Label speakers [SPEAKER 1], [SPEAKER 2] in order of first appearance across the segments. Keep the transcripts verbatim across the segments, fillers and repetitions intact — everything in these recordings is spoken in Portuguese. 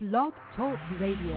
[SPEAKER 1] Blog Talk Radio.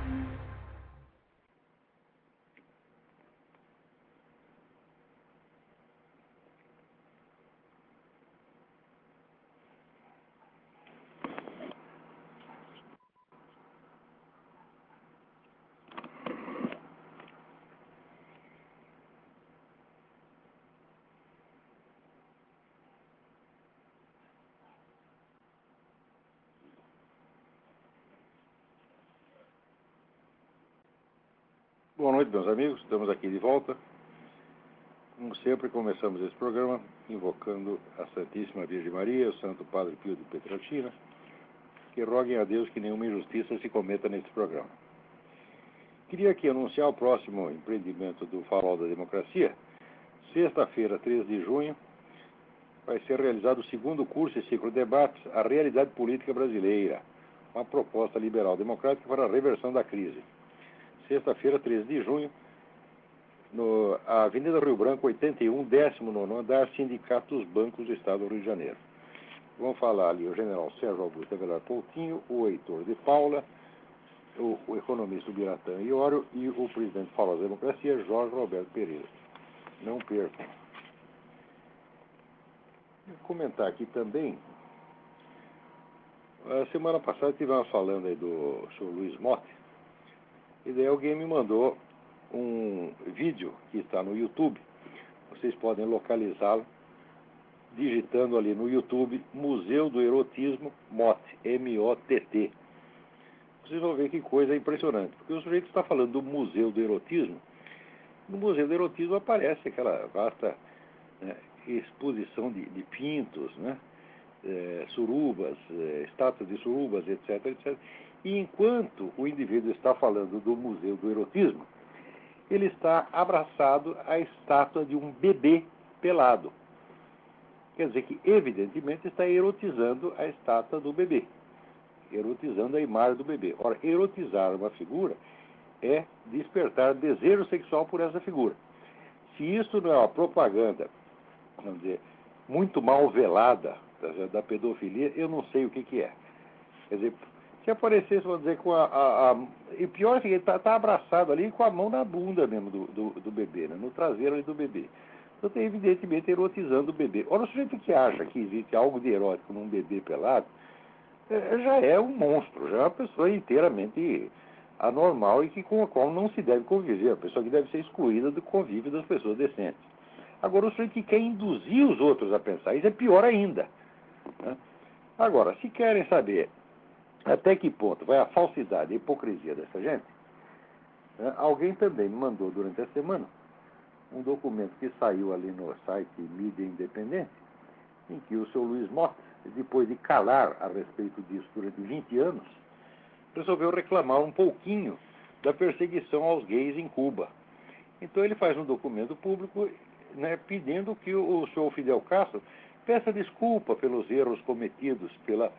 [SPEAKER 2] Boa noite, meus amigos. Estamos aqui de volta. Como sempre, começamos esse programa invocando a Santíssima Virgem Maria, o Santo Padre Pio de Pietrelcina, que roguem a Deus que nenhuma injustiça se cometa nesse programa. Queria aqui anunciar o próximo empreendimento do Farol da Democracia. Sexta-feira, três de junho, vai ser realizado o segundo curso e ciclo de debates A Realidade Política Brasileira, uma proposta liberal democrática para a reversão da crise. Sexta-feira, treze de junho, no Avenida Rio Branco, oitenta e um, décimo nono andar, Sindicato dos Bancos do Estado do Rio de Janeiro. Vão falar ali o general Sérgio Augusto Avelar Coutinho, o Heitor de Paula, o, o economista Biratã Iório e o presidente do Farol da Democracia, Jorge Roberto Pereira. Não percam. Vou comentar aqui também. A semana passada estivemos falando aí do senhor Luiz Motti. E daí alguém me mandou um vídeo que está no YouTube. Vocês podem localizá-lo digitando ali no YouTube Museu do Erotismo Motti, M O T T. Vocês vão ver que coisa impressionante, porque o sujeito está falando do Museu do Erotismo. No Museu do Erotismo aparece aquela vasta, né, exposição de, de pintos, né, é, surubas, é, estátuas de surubas, etc, etcétera. E enquanto o indivíduo está falando do Museu do Erotismo, ele está abraçado à estátua de um bebê pelado. Quer dizer que, evidentemente, está erotizando a estátua do bebê, erotizando a imagem do bebê. Ora, erotizar uma figura é despertar desejo sexual por essa figura. Se isso não é uma propaganda, vamos dizer, muito mal velada da pedofilia, eu não sei o que, que é. Quer dizer, se aparecesse, vamos dizer, com a... a, a e pior é que ele está tá abraçado ali com a mão na bunda mesmo do, do, do bebê, né? No traseiro ali do bebê. Então, tem, evidentemente, erotizando o bebê. Ora, o sujeito que acha que existe algo de erótico num bebê pelado, é, já é um monstro, já é uma pessoa inteiramente anormal e que, com a qual não se deve conviver, a pessoa que deve ser excluída do convívio das pessoas decentes. Agora, o sujeito que quer induzir os outros a pensar, isso é pior ainda, né? Agora, se querem saber até que ponto vai a falsidade e a hipocrisia dessa gente, né, alguém também me mandou durante a semana um documento que saiu ali no site Mídia Independente, em que o senhor Luiz Motti, depois de calar a respeito disso durante vinte anos, resolveu reclamar um pouquinho da perseguição aos gays em Cuba. Então ele faz um documento público, né, pedindo que o, o senhor Fidel Castro peça desculpa pelos erros cometidos pela,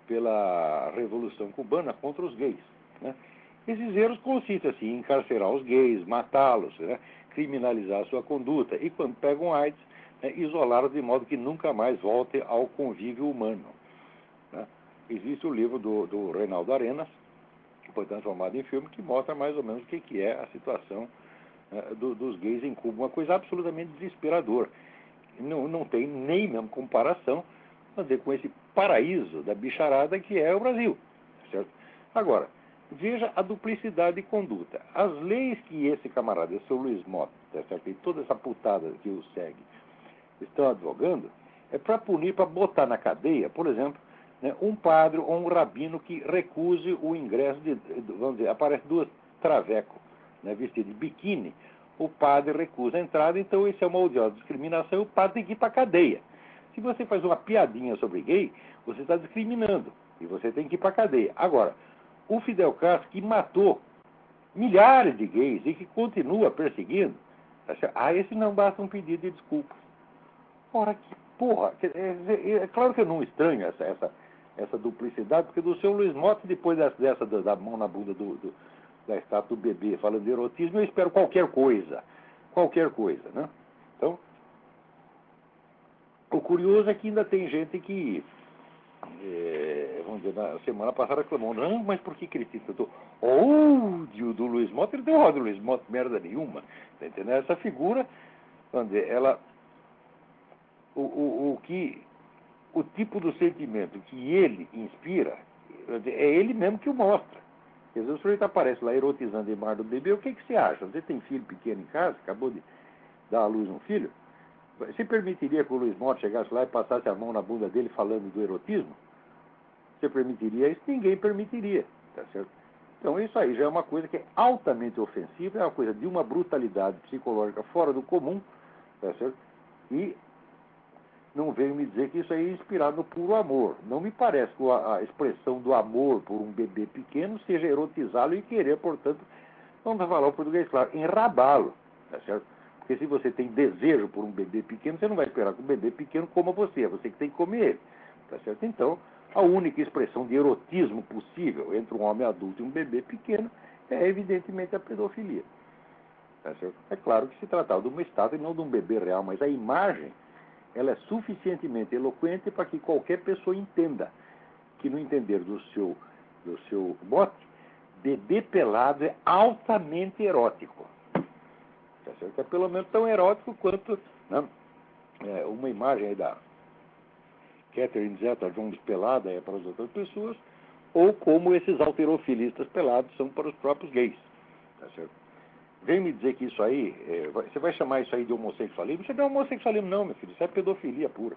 [SPEAKER 2] pela Revolução Cubana contra os gays, né? Esses erros consistem assim, em encarcerar os gays, matá-los, né, criminalizar a sua conduta e, quando pegam AIDS, né, isolá-los de modo que nunca mais voltem ao convívio humano, né? Existe o livro do, do Reinaldo Arenas, que foi transformado em filme, que mostra mais ou menos o que, que é a situação, né, do, dos gays em Cuba. Uma coisa absolutamente desesperadora. Não, não tem nem mesmo comparação, vamos dizer, com esse paraíso da bicharada que é o Brasil, certo? Agora, veja a duplicidade de conduta. As leis que esse camarada, esse senhor Luiz Motti, certo? E toda essa putada que o segue, estão advogando, é para punir, para botar na cadeia, por exemplo, né, um padre ou um rabino que recuse o ingresso de, vamos dizer, aparece duas travecos, né, vestidos de biquíni, o padre recusa a entrada, então isso é uma odiosa discriminação, e o padre tem que ir para a cadeia. Se você faz uma piadinha sobre gay, você está discriminando, e você tem que ir para a cadeia. Agora, o Fidel Castro, que matou milhares de gays e que continua perseguindo, a esse não basta um pedido de desculpa. Ora, que porra! É, é, é claro que eu não estranho essa, essa, essa duplicidade, porque do seu Luiz Motti, depois dessa, dessa da, da mão na bunda do, do, da estátua do bebê, falando de erotismo, eu espero qualquer coisa. Qualquer coisa, né? Então, o curioso é que ainda tem gente que é, vamos dizer, na semana passada reclamou, não, mas por que critica? O ódio do Luiz Mota, ele não tem ódio do Luiz Mota, merda nenhuma. Tá entendendo? Essa figura, vamos dizer, ela, o, o, o que, o tipo do sentimento que ele inspira, é ele mesmo que o mostra. Quer dizer, o sujeito aparece lá erotizando a imagem do bebê, o que, que você acha? Você tem filho pequeno em casa, acabou de dar à luz um filho? Você permitiria que o Luiz Mota chegasse lá e passasse a mão na bunda dele falando do erotismo? Você permitiria isso? Ninguém permitiria, tá certo? Então isso aí já é uma coisa que é altamente ofensiva, é uma coisa de uma brutalidade psicológica fora do comum, tá certo? E não veio me dizer que isso aí é inspirado no puro amor. Não me parece que a expressão do amor por um bebê pequeno seja erotizá-lo e querer, portanto, vamos falar o português claro, enrabá-lo, tá certo? Porque se você tem desejo por um bebê pequeno, você não vai esperar que o bebê pequeno coma você, é você que tem que comer ele, tá certo? Então, a única expressão de erotismo possível entre um homem adulto e um bebê pequeno é, evidentemente, a pedofilia, tá certo? É claro que se tratava de uma estátua e não de um bebê real, mas a imagem ela é suficientemente eloquente para que qualquer pessoa entenda que, no entender do seu, do seu bote, bebê pelado é altamente erótico. Tá certo? É pelo menos tão erótico quanto, né, é, uma imagem aí da Catherine Zeta-Jones pelada é para as outras pessoas, ou como esses alterofilistas pelados são para os próprios gays. Tá certo? Vem me dizer que isso aí, é, vai, você vai chamar isso aí de homossexualismo? Isso não é homossexualismo não, meu filho, isso é pedofilia pura.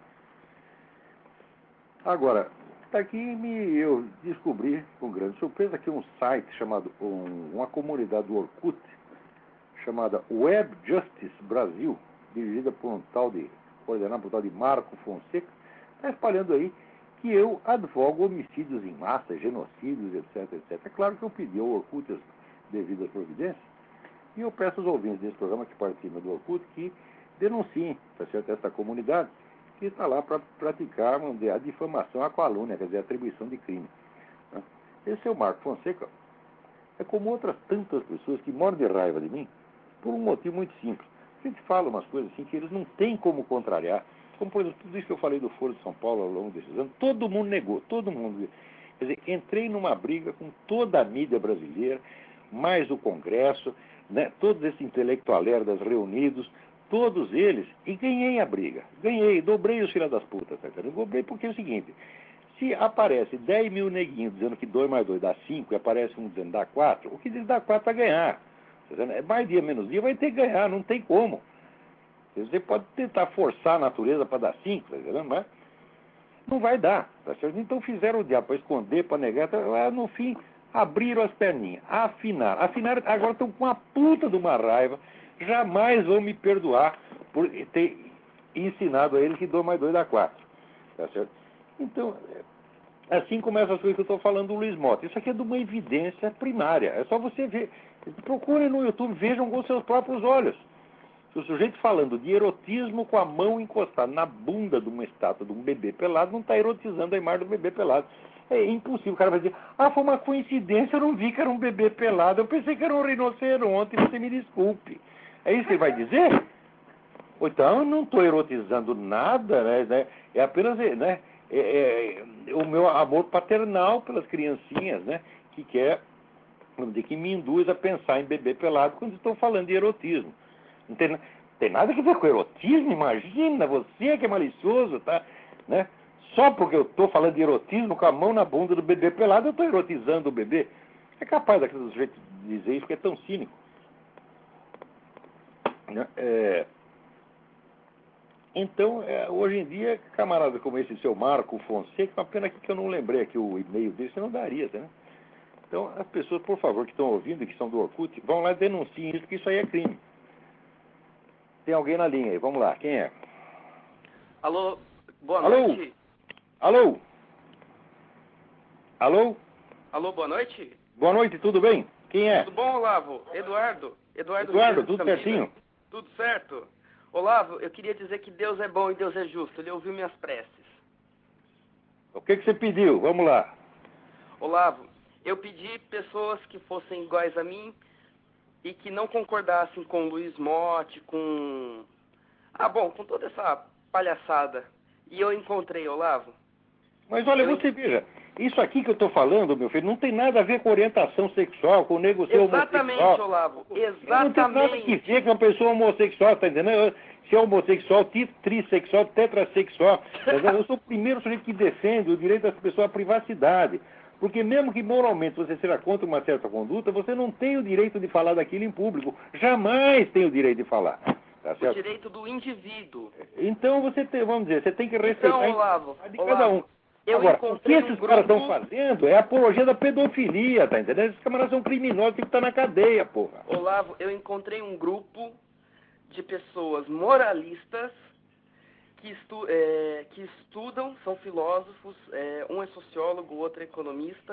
[SPEAKER 2] Agora, aqui me, eu descobri, com grande surpresa, que um site chamado, um, uma comunidade do Orkut, chamada Web Justice Brasil, dirigida por um tal de, coordenada por um tal de Marco Fonseca, está espalhando aí que eu advogo homicídios em massa, genocídios, etc, etcétera. É claro que eu pedi ao Orkut as devidas providências, e eu peço aos ouvintes desse programa que participam do Orkut que denunciem, tá certo, essa comunidade que está lá para praticar, vamos dizer, a difamação, a calúnia, quer dizer, a atribuição de crime. Né? Esse é o Marco Fonseca. É como outras tantas pessoas que moram de raiva de mim por um motivo muito simples. A gente fala umas coisas assim que eles não têm como contrariar. Como, por exemplo, tudo isso que eu falei do Foro de São Paulo ao longo desses anos, todo mundo negou, todo mundo. Quer dizer, entrei numa briga com toda a mídia brasileira, mais o Congresso, né, todos esses intelectualerdas reunidos, todos eles, e ganhei a briga. Ganhei, dobrei os filhos das putas, tá entendendo? Dobrei porque é o seguinte, se aparece dez mil neguinhos dizendo que dois mais dois dá cinco, e aparece um dizendo dá quatro, o que diz dá quatro vai ganhar. É mais dia, menos dia, vai ter que ganhar, não tem como. Você pode tentar forçar a natureza para dar cinco, tá entendendo? Mas não vai dar, tá certo? Então fizeram o diabo para esconder, para negar, tá? No fim abriram as perninhas, afinaram. Afinaram, agora estão com a puta de uma raiva, jamais vão me perdoar por ter ensinado a eles que dois mais dois dá quatro, tá certo? Então, assim começa as coisas que eu estou falando do Luiz Mota. Isso aqui é de uma evidência primária. É só você ver. Procurem no YouTube, vejam com seus próprios olhos. Se o sujeito falando de erotismo com a mão encostada na bunda de uma estátua de um bebê pelado, não está erotizando a imagem do bebê pelado. É impossível. O cara vai dizer, ah, foi uma coincidência, eu não vi que era um bebê pelado, eu pensei que era um rinoceronte, você me desculpe. É isso que ele vai dizer? Ou então, eu não estou erotizando nada, né? É apenas, né? É, é, o meu amor paternal pelas criancinhas, né? Que quer, vamos dizer, que me induz a pensar em bebê pelado quando estou falando de erotismo. Não tem, tem nada a ver com erotismo, imagina, você que é malicioso, tá? Né? Só porque eu estou falando de erotismo com a mão na bunda do bebê pelado, eu estou erotizando o bebê. É capaz daquele sujeito dizer isso, porque é tão cínico. É... Então, é, hoje em dia, camarada como esse seu Marco Fonseca, uma pena que eu não lembrei aqui o e-mail dele, você não daria, né? Então, as pessoas, por favor, que estão ouvindo e que são do Orkut, vão lá e denunciem isso, porque isso aí é crime. Tem alguém na linha aí, vamos lá, quem é?
[SPEAKER 1] Alô, boa
[SPEAKER 2] Alô?
[SPEAKER 1] noite.
[SPEAKER 2] Alô? Alô?
[SPEAKER 1] Alô, boa noite.
[SPEAKER 2] Boa noite, tudo bem? Quem é?
[SPEAKER 1] Tudo bom, Olavo? Eduardo. Eduardo,
[SPEAKER 2] Eduardo, tudo
[SPEAKER 1] Camila.
[SPEAKER 2] certinho?
[SPEAKER 1] Tudo certo. Olavo, eu queria dizer que Deus é bom e Deus é justo. Ele ouviu minhas preces.
[SPEAKER 2] O que, que você pediu? Vamos lá.
[SPEAKER 1] Olavo, eu pedi pessoas que fossem iguais a mim e que não concordassem com o Luiz Motti, com... Ah, bom, com toda essa palhaçada. E eu encontrei, Olavo.
[SPEAKER 2] Mas olha,
[SPEAKER 1] eu...
[SPEAKER 2] você veja, isso aqui que eu estou falando, meu filho, não tem nada a ver com orientação sexual, com negociação homossexual.
[SPEAKER 1] Exatamente, Olavo, exatamente.
[SPEAKER 2] Não tem nada que ver com uma pessoa homossexual, tá entendendo? Se é homossexual, trissexual, tetrasexual, entendeu? Eu sou o primeiro sujeito que defende o direito das pessoas à privacidade. Porque mesmo que moralmente você seja contra uma certa conduta, você não tem o direito de falar daquilo em público. Jamais tem o direito de falar. Tá certo?
[SPEAKER 1] O direito do indivíduo.
[SPEAKER 2] Então você tem, vamos dizer, você tem que respeitar
[SPEAKER 1] então, Olavo,
[SPEAKER 2] a de cada
[SPEAKER 1] Olavo,
[SPEAKER 2] um.
[SPEAKER 1] Eu
[SPEAKER 2] Agora, o que esses
[SPEAKER 1] um
[SPEAKER 2] caras
[SPEAKER 1] grupo...
[SPEAKER 2] estão fazendo é apologia da pedofilia, tá entendendo? Esses camaradas são criminosos, tem que estar na cadeia, porra.
[SPEAKER 1] Olavo, eu encontrei um grupo de pessoas moralistas que, estu é, que estudam, são filósofos, é, um é sociólogo, o outro é economista,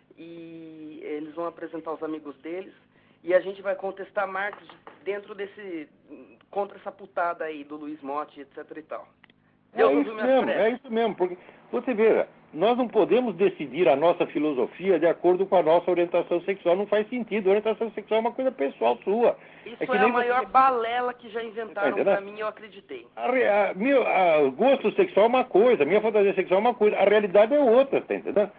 [SPEAKER 1] e eles vão apresentar os amigos deles, e a gente vai contestar Marx dentro desse, contra essa putada aí do Luiz Motti, etc e tal.
[SPEAKER 2] É isso mesmo, é isso mesmo, porque você veja, nós não podemos decidir a nossa filosofia de acordo com a nossa orientação sexual, não faz sentido, a orientação sexual é uma coisa pessoal sua.
[SPEAKER 1] Isso
[SPEAKER 2] é, que
[SPEAKER 1] é
[SPEAKER 2] nem
[SPEAKER 1] a maior
[SPEAKER 2] você...
[SPEAKER 1] balela que já inventaram
[SPEAKER 2] tá
[SPEAKER 1] pra mim, eu acreditei.
[SPEAKER 2] A, a, meu, a, o gosto sexual é uma coisa, a minha fantasia sexual é uma coisa, a realidade é outra, tá entendendo?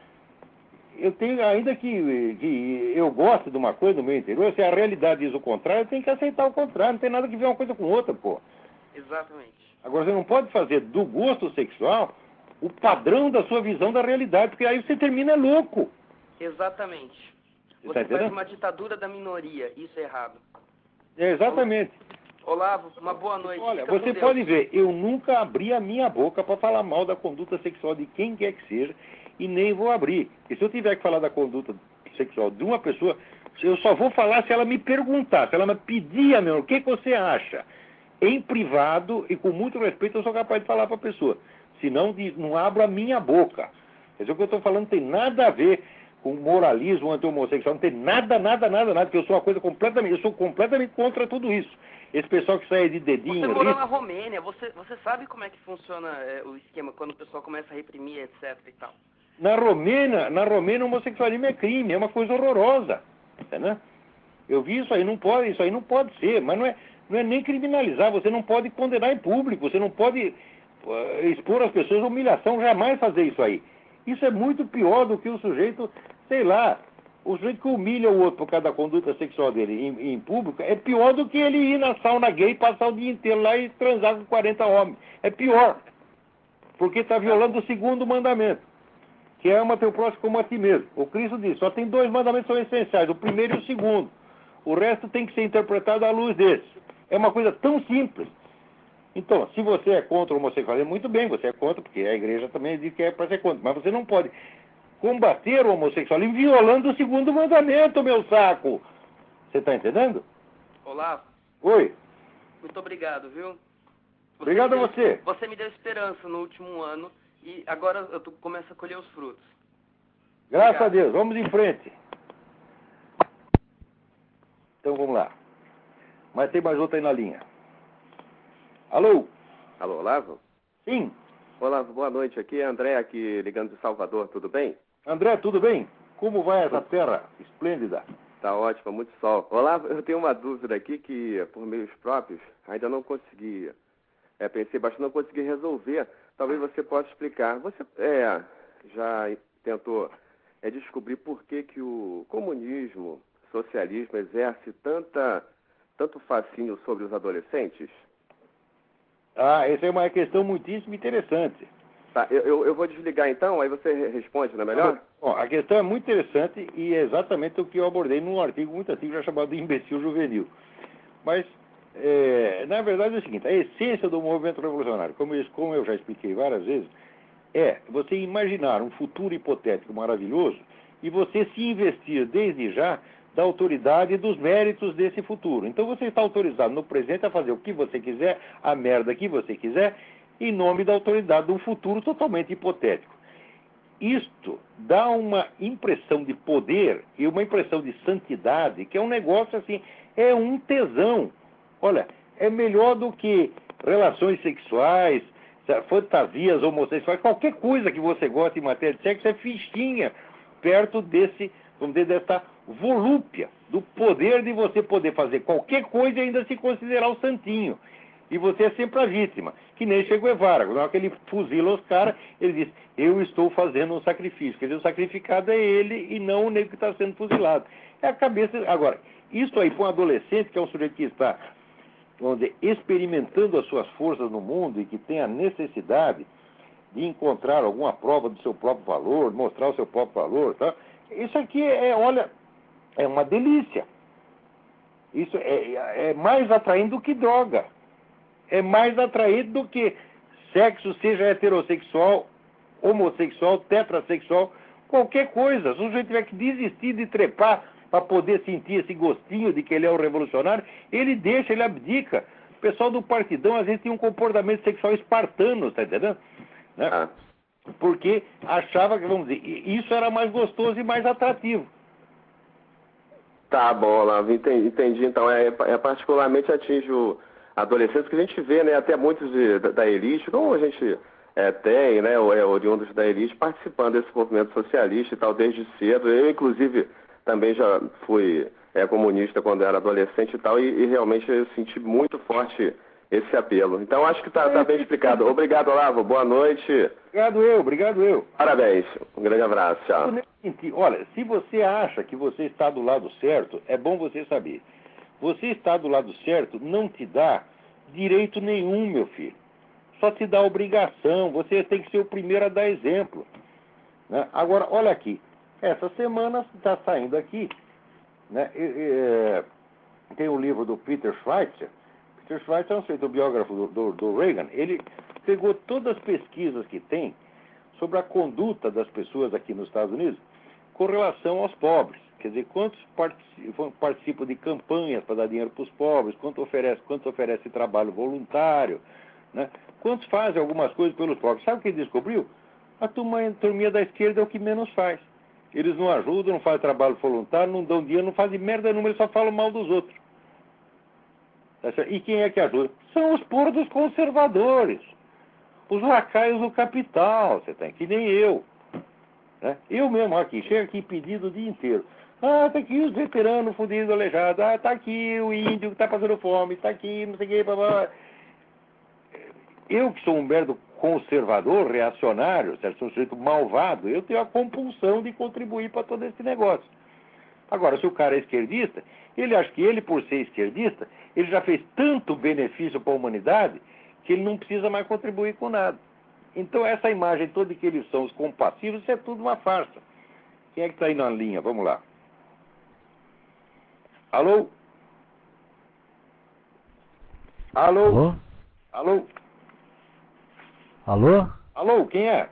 [SPEAKER 2] Eu tenho, ainda que, que eu goste de uma coisa no meu interior, se a realidade diz o contrário, eu tenho que aceitar o contrário, não tem nada que ver uma coisa com outra, pô.
[SPEAKER 1] Exatamente.
[SPEAKER 2] Agora, você não pode fazer do gosto sexual o padrão da sua visão da realidade, porque aí você termina louco.
[SPEAKER 1] Exatamente.
[SPEAKER 2] Você,
[SPEAKER 1] você
[SPEAKER 2] tá
[SPEAKER 1] faz uma ditadura da minoria, isso é errado.
[SPEAKER 2] É, exatamente.
[SPEAKER 1] Olavo, uma boa noite.
[SPEAKER 2] Olha,
[SPEAKER 1] Fica
[SPEAKER 2] você pode ver, eu nunca abri a minha boca para falar mal da conduta sexual de quem quer que seja, e nem vou abrir. E se eu tiver que falar da conduta sexual de uma pessoa, eu só vou falar se ela me perguntar, se ela me pedir, meu, o que, que você acha? Em privado e com muito respeito, eu sou capaz de falar para a pessoa. Senão, não abro a minha boca. Quer dizer, o que eu estou falando não tem nada a ver com moralismo anti-homossexual, não tem nada, nada, nada, nada, porque eu sou uma coisa completamente, eu sou completamente contra tudo isso. Esse pessoal que sai de dedinho...
[SPEAKER 1] Você morou na Romênia, você, você sabe como é que funciona é, o esquema, quando o pessoal começa a reprimir, etc e tal?
[SPEAKER 2] Na Romênia, na Romênia, o homossexualismo é crime, é uma coisa horrorosa, entendeu? Eu vi isso aí, não pode, isso aí não pode ser, mas não é, não é nem criminalizar, você não pode condenar em público, você não pode uh, expor as pessoas a humilhação, jamais fazer isso aí. Isso é muito pior do que o sujeito, sei lá, o sujeito que humilha o outro por causa da conduta sexual dele em, em público, é pior do que ele ir na sauna gay, passar o dia inteiro lá e transar com quarenta homens. É pior, porque está violando o segundo mandamento, que é ama teu próximo como a ti mesmo. O Cristo diz, só tem dois mandamentos que são essenciais, o primeiro e o segundo. O resto tem que ser interpretado à luz desses. É uma coisa tão simples. Então, se você é contra o homossexualismo, muito bem, você é contra, porque a igreja também diz que é para ser contra. Mas você não pode combater o homossexualismo violando o segundo mandamento, meu saco. Você está entendendo?
[SPEAKER 1] Olá.
[SPEAKER 2] Oi.
[SPEAKER 1] Muito obrigado, viu? Você
[SPEAKER 2] obrigado
[SPEAKER 1] deu,
[SPEAKER 2] a você.
[SPEAKER 1] Você me deu esperança no último ano e agora eu tô, começo a colher os frutos.
[SPEAKER 2] Graças
[SPEAKER 1] obrigado.
[SPEAKER 2] a Deus. Vamos em frente. Então vamos lá. Mas tem mais outra aí na linha. Alô?
[SPEAKER 3] Alô, Olavo?
[SPEAKER 2] Sim.
[SPEAKER 3] Olavo, boa noite. Aqui é André, aqui ligando de Salvador, tudo bem?
[SPEAKER 2] André, tudo bem? Como vai essa terra esplêndida?
[SPEAKER 3] Tá ótimo, muito sol. Olavo, eu tenho uma dúvida aqui que, por meios próprios, ainda não consegui, é, pensei bastante, não consegui resolver. Talvez você possa explicar. Você é, já tentou é, descobrir por que, que o comunismo, socialismo, exerce tanta, tanto fascínio sobre os adolescentes?
[SPEAKER 2] Ah, essa é uma questão muitíssimo interessante.
[SPEAKER 3] Tá, eu, eu, eu vou desligar então, aí você responde, não é melhor?
[SPEAKER 2] Bom, a questão é muito interessante e é exatamente o que eu abordei num artigo muito antigo já chamado Imbecil Juvenil. Mas, é, na verdade é o seguinte, a essência do movimento revolucionário, como eu, como eu já expliquei várias vezes, é você imaginar um futuro hipotético maravilhoso e você se investir desde já da autoridade e dos méritos desse futuro. Então você está autorizado no presente a fazer o que você quiser, a merda que você quiser, em nome da autoridade de um futuro totalmente hipotético. Isto dá uma impressão de poder e uma impressão de santidade, que é um negócio assim, é um tesão. Olha, é melhor do que relações sexuais, fantasias homossexuais, qualquer coisa que você goste em matéria de sexo é fichinha perto desse, vamos dizer, dessa volúpia, do poder de você poder fazer qualquer coisa e ainda se considerar o santinho. E você é sempre a vítima, que nem Che Guevara. Na hora que ele fuzila os caras, ele diz, eu estou fazendo um sacrifício. Quer dizer, o sacrificado é ele e não o negro que está sendo fuzilado. É a cabeça... Agora, isso aí para um adolescente, que é um sujeito que está, vamos dizer, experimentando as suas forças no mundo e que tem a necessidade de encontrar alguma prova do seu próprio valor, mostrar o seu próprio valor, tá? Isso aqui é, olha, é uma delícia. Isso é, é mais atraente do que droga. É mais atraente do que sexo, seja heterossexual, homossexual, tetrassexual, qualquer coisa. Se o sujeito tiver que desistir de trepar para poder sentir esse gostinho de que ele é um revolucionário, ele deixa, ele abdica. O pessoal do partidão, às vezes, tinha um comportamento sexual espartano, tá entendendo? Né?
[SPEAKER 3] Ah.
[SPEAKER 2] Porque achava que, vamos dizer, isso era mais gostoso e mais atrativo.
[SPEAKER 3] Tá bom, Olavo, entendi, entendi. Então, é, é particularmente atinge o adolescentes que a gente vê, né, até muitos de, da, da elite, como a gente é, tem, né, é, oriundos da elite, participando desse movimento socialista e tal, desde cedo. Eu, inclusive, também já fui é, comunista quando era adolescente e tal, e, e realmente eu senti muito forte esse apelo. Então, acho que tá, tá bem explicado. Obrigado, Olavo. Boa noite.
[SPEAKER 2] Obrigado eu, obrigado eu.
[SPEAKER 3] Parabéns. Um grande abraço. Tchau.
[SPEAKER 2] Olha, se você acha que você está do lado certo, é bom você saber. Você está do lado certo não te dá direito nenhum, meu filho. Só te dá obrigação. Você tem que ser o primeiro a dar exemplo. Né? Agora, olha aqui. Essa semana está saindo aqui, né? E, e, tem um livro do Peter Schweitzer. Peter Schweitzer é um sujeito biógrafo do, do, do Reagan. Ele pegou todas as pesquisas que tem sobre a conduta das pessoas aqui nos Estados Unidos com relação aos pobres. Quer dizer, quantos participam, participam de campanhas para dar dinheiro para os pobres, quanto oferece, quanto oferece trabalho voluntário, né? Quantos fazem algumas coisas pelos pobres. Sabe o que ele descobriu? A turma, a turminha da esquerda é o que menos faz. Eles não ajudam, não fazem trabalho voluntário, não dão dinheiro, não fazem merda nenhuma, eles só falam mal dos outros. E quem é que ajuda? São os porcos conservadores, os lacaios do capital, você tem, que nem eu. Né? Eu mesmo aqui, chego aqui pedindo o dia inteiro. Ah, tá aqui os veteranos fudidos, aleijados. Ah, tá aqui o índio que tá passando fome, tá aqui, não sei o que, blá. Eu que sou um merda conservador, reacionário, certo? Sou um sujeito malvado, eu tenho a compulsão de contribuir para todo esse negócio. Agora, se o cara é esquerdista, ele acha que ele, por ser esquerdista, ele já fez tanto benefício para a humanidade que ele não precisa mais contribuir com nada. Então, essa imagem toda de que eles são os compassivos, isso é tudo uma farsa. Quem é que está aí na linha? Vamos lá. Alô? Alô?
[SPEAKER 4] Alô?
[SPEAKER 2] Alô?
[SPEAKER 4] Alô?
[SPEAKER 2] Alô, quem é?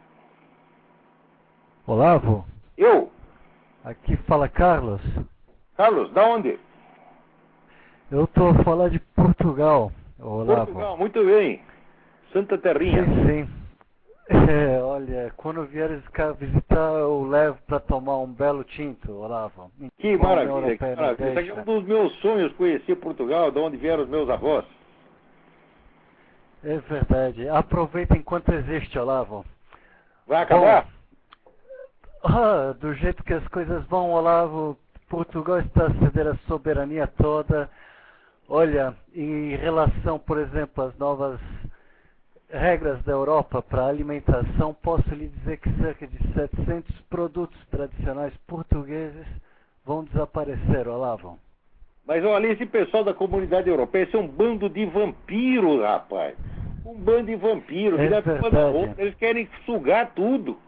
[SPEAKER 4] Olavo?
[SPEAKER 2] Eu?
[SPEAKER 4] Aqui fala Carlos.
[SPEAKER 2] Carlos, da onde?
[SPEAKER 4] Eu tô a falar de Portugal, Olavo.
[SPEAKER 2] Portugal, muito bem. Santa Terrinha.
[SPEAKER 4] Sim, sim. É, olha, quando vieres cá visitar, eu levo para tomar um belo tinto, Olavo.
[SPEAKER 2] Que maravilha, que maravilha. Isso aqui é um dos meus sonhos, conhecer Portugal, de onde vieram os meus avós.
[SPEAKER 4] É verdade. Aproveita enquanto existe, Olavo.
[SPEAKER 2] Vai acabar?
[SPEAKER 4] Bom, ah, do jeito que as coisas vão, Olavo, Portugal está a ceder a soberania toda. Olha, em relação, por exemplo, às novas regras da Europa para alimentação, posso lhe dizer que cerca de setecentos produtos tradicionais portugueses vão desaparecer, Olavo.
[SPEAKER 2] Mas olha, esse pessoal da comunidade europeia, esse é um bando de vampiros, rapaz. Um bando de vampiros.
[SPEAKER 4] É verdade.
[SPEAKER 2] Eles querem sugar tudo.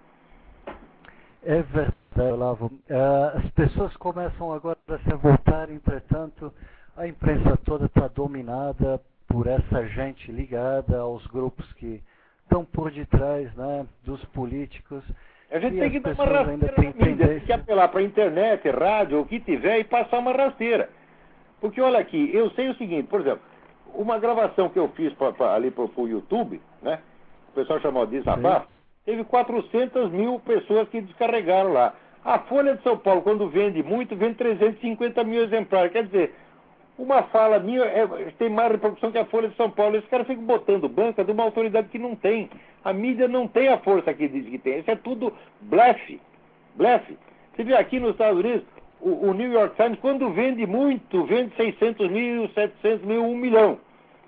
[SPEAKER 4] É verdade, Olavo. Uh, as pessoas começam agora a se voltar, entretanto, a imprensa toda está dominada por essa gente ligada aos grupos que estão por detrás, né, dos políticos.
[SPEAKER 2] A gente
[SPEAKER 4] e
[SPEAKER 2] tem que dar uma rasteira
[SPEAKER 4] ainda
[SPEAKER 2] na
[SPEAKER 4] tem
[SPEAKER 2] mídia,
[SPEAKER 4] tendência...
[SPEAKER 2] tem que apelar para a internet, rádio, o que tiver e passar uma rasteira. Porque olha aqui, eu sei o seguinte, por exemplo, uma gravação que eu fiz pra, pra, ali para o YouTube, né, o pessoal chamou de desabafo, teve quatrocentas mil pessoas que descarregaram lá. A Folha de São Paulo, quando vende muito, vende trezentos e cinquenta mil exemplares. Quer dizer, uma fala minha é, tem mais repercussão que a Folha de São Paulo. Esse cara fica botando banca de uma autoridade que não tem. A mídia não tem a força que diz que tem. Isso é tudo blefe. Blefe. Você vê aqui nos Estados Unidos, o, o New York Times, quando vende muito, vende seiscentos mil, setecentos mil, um milhão. Né?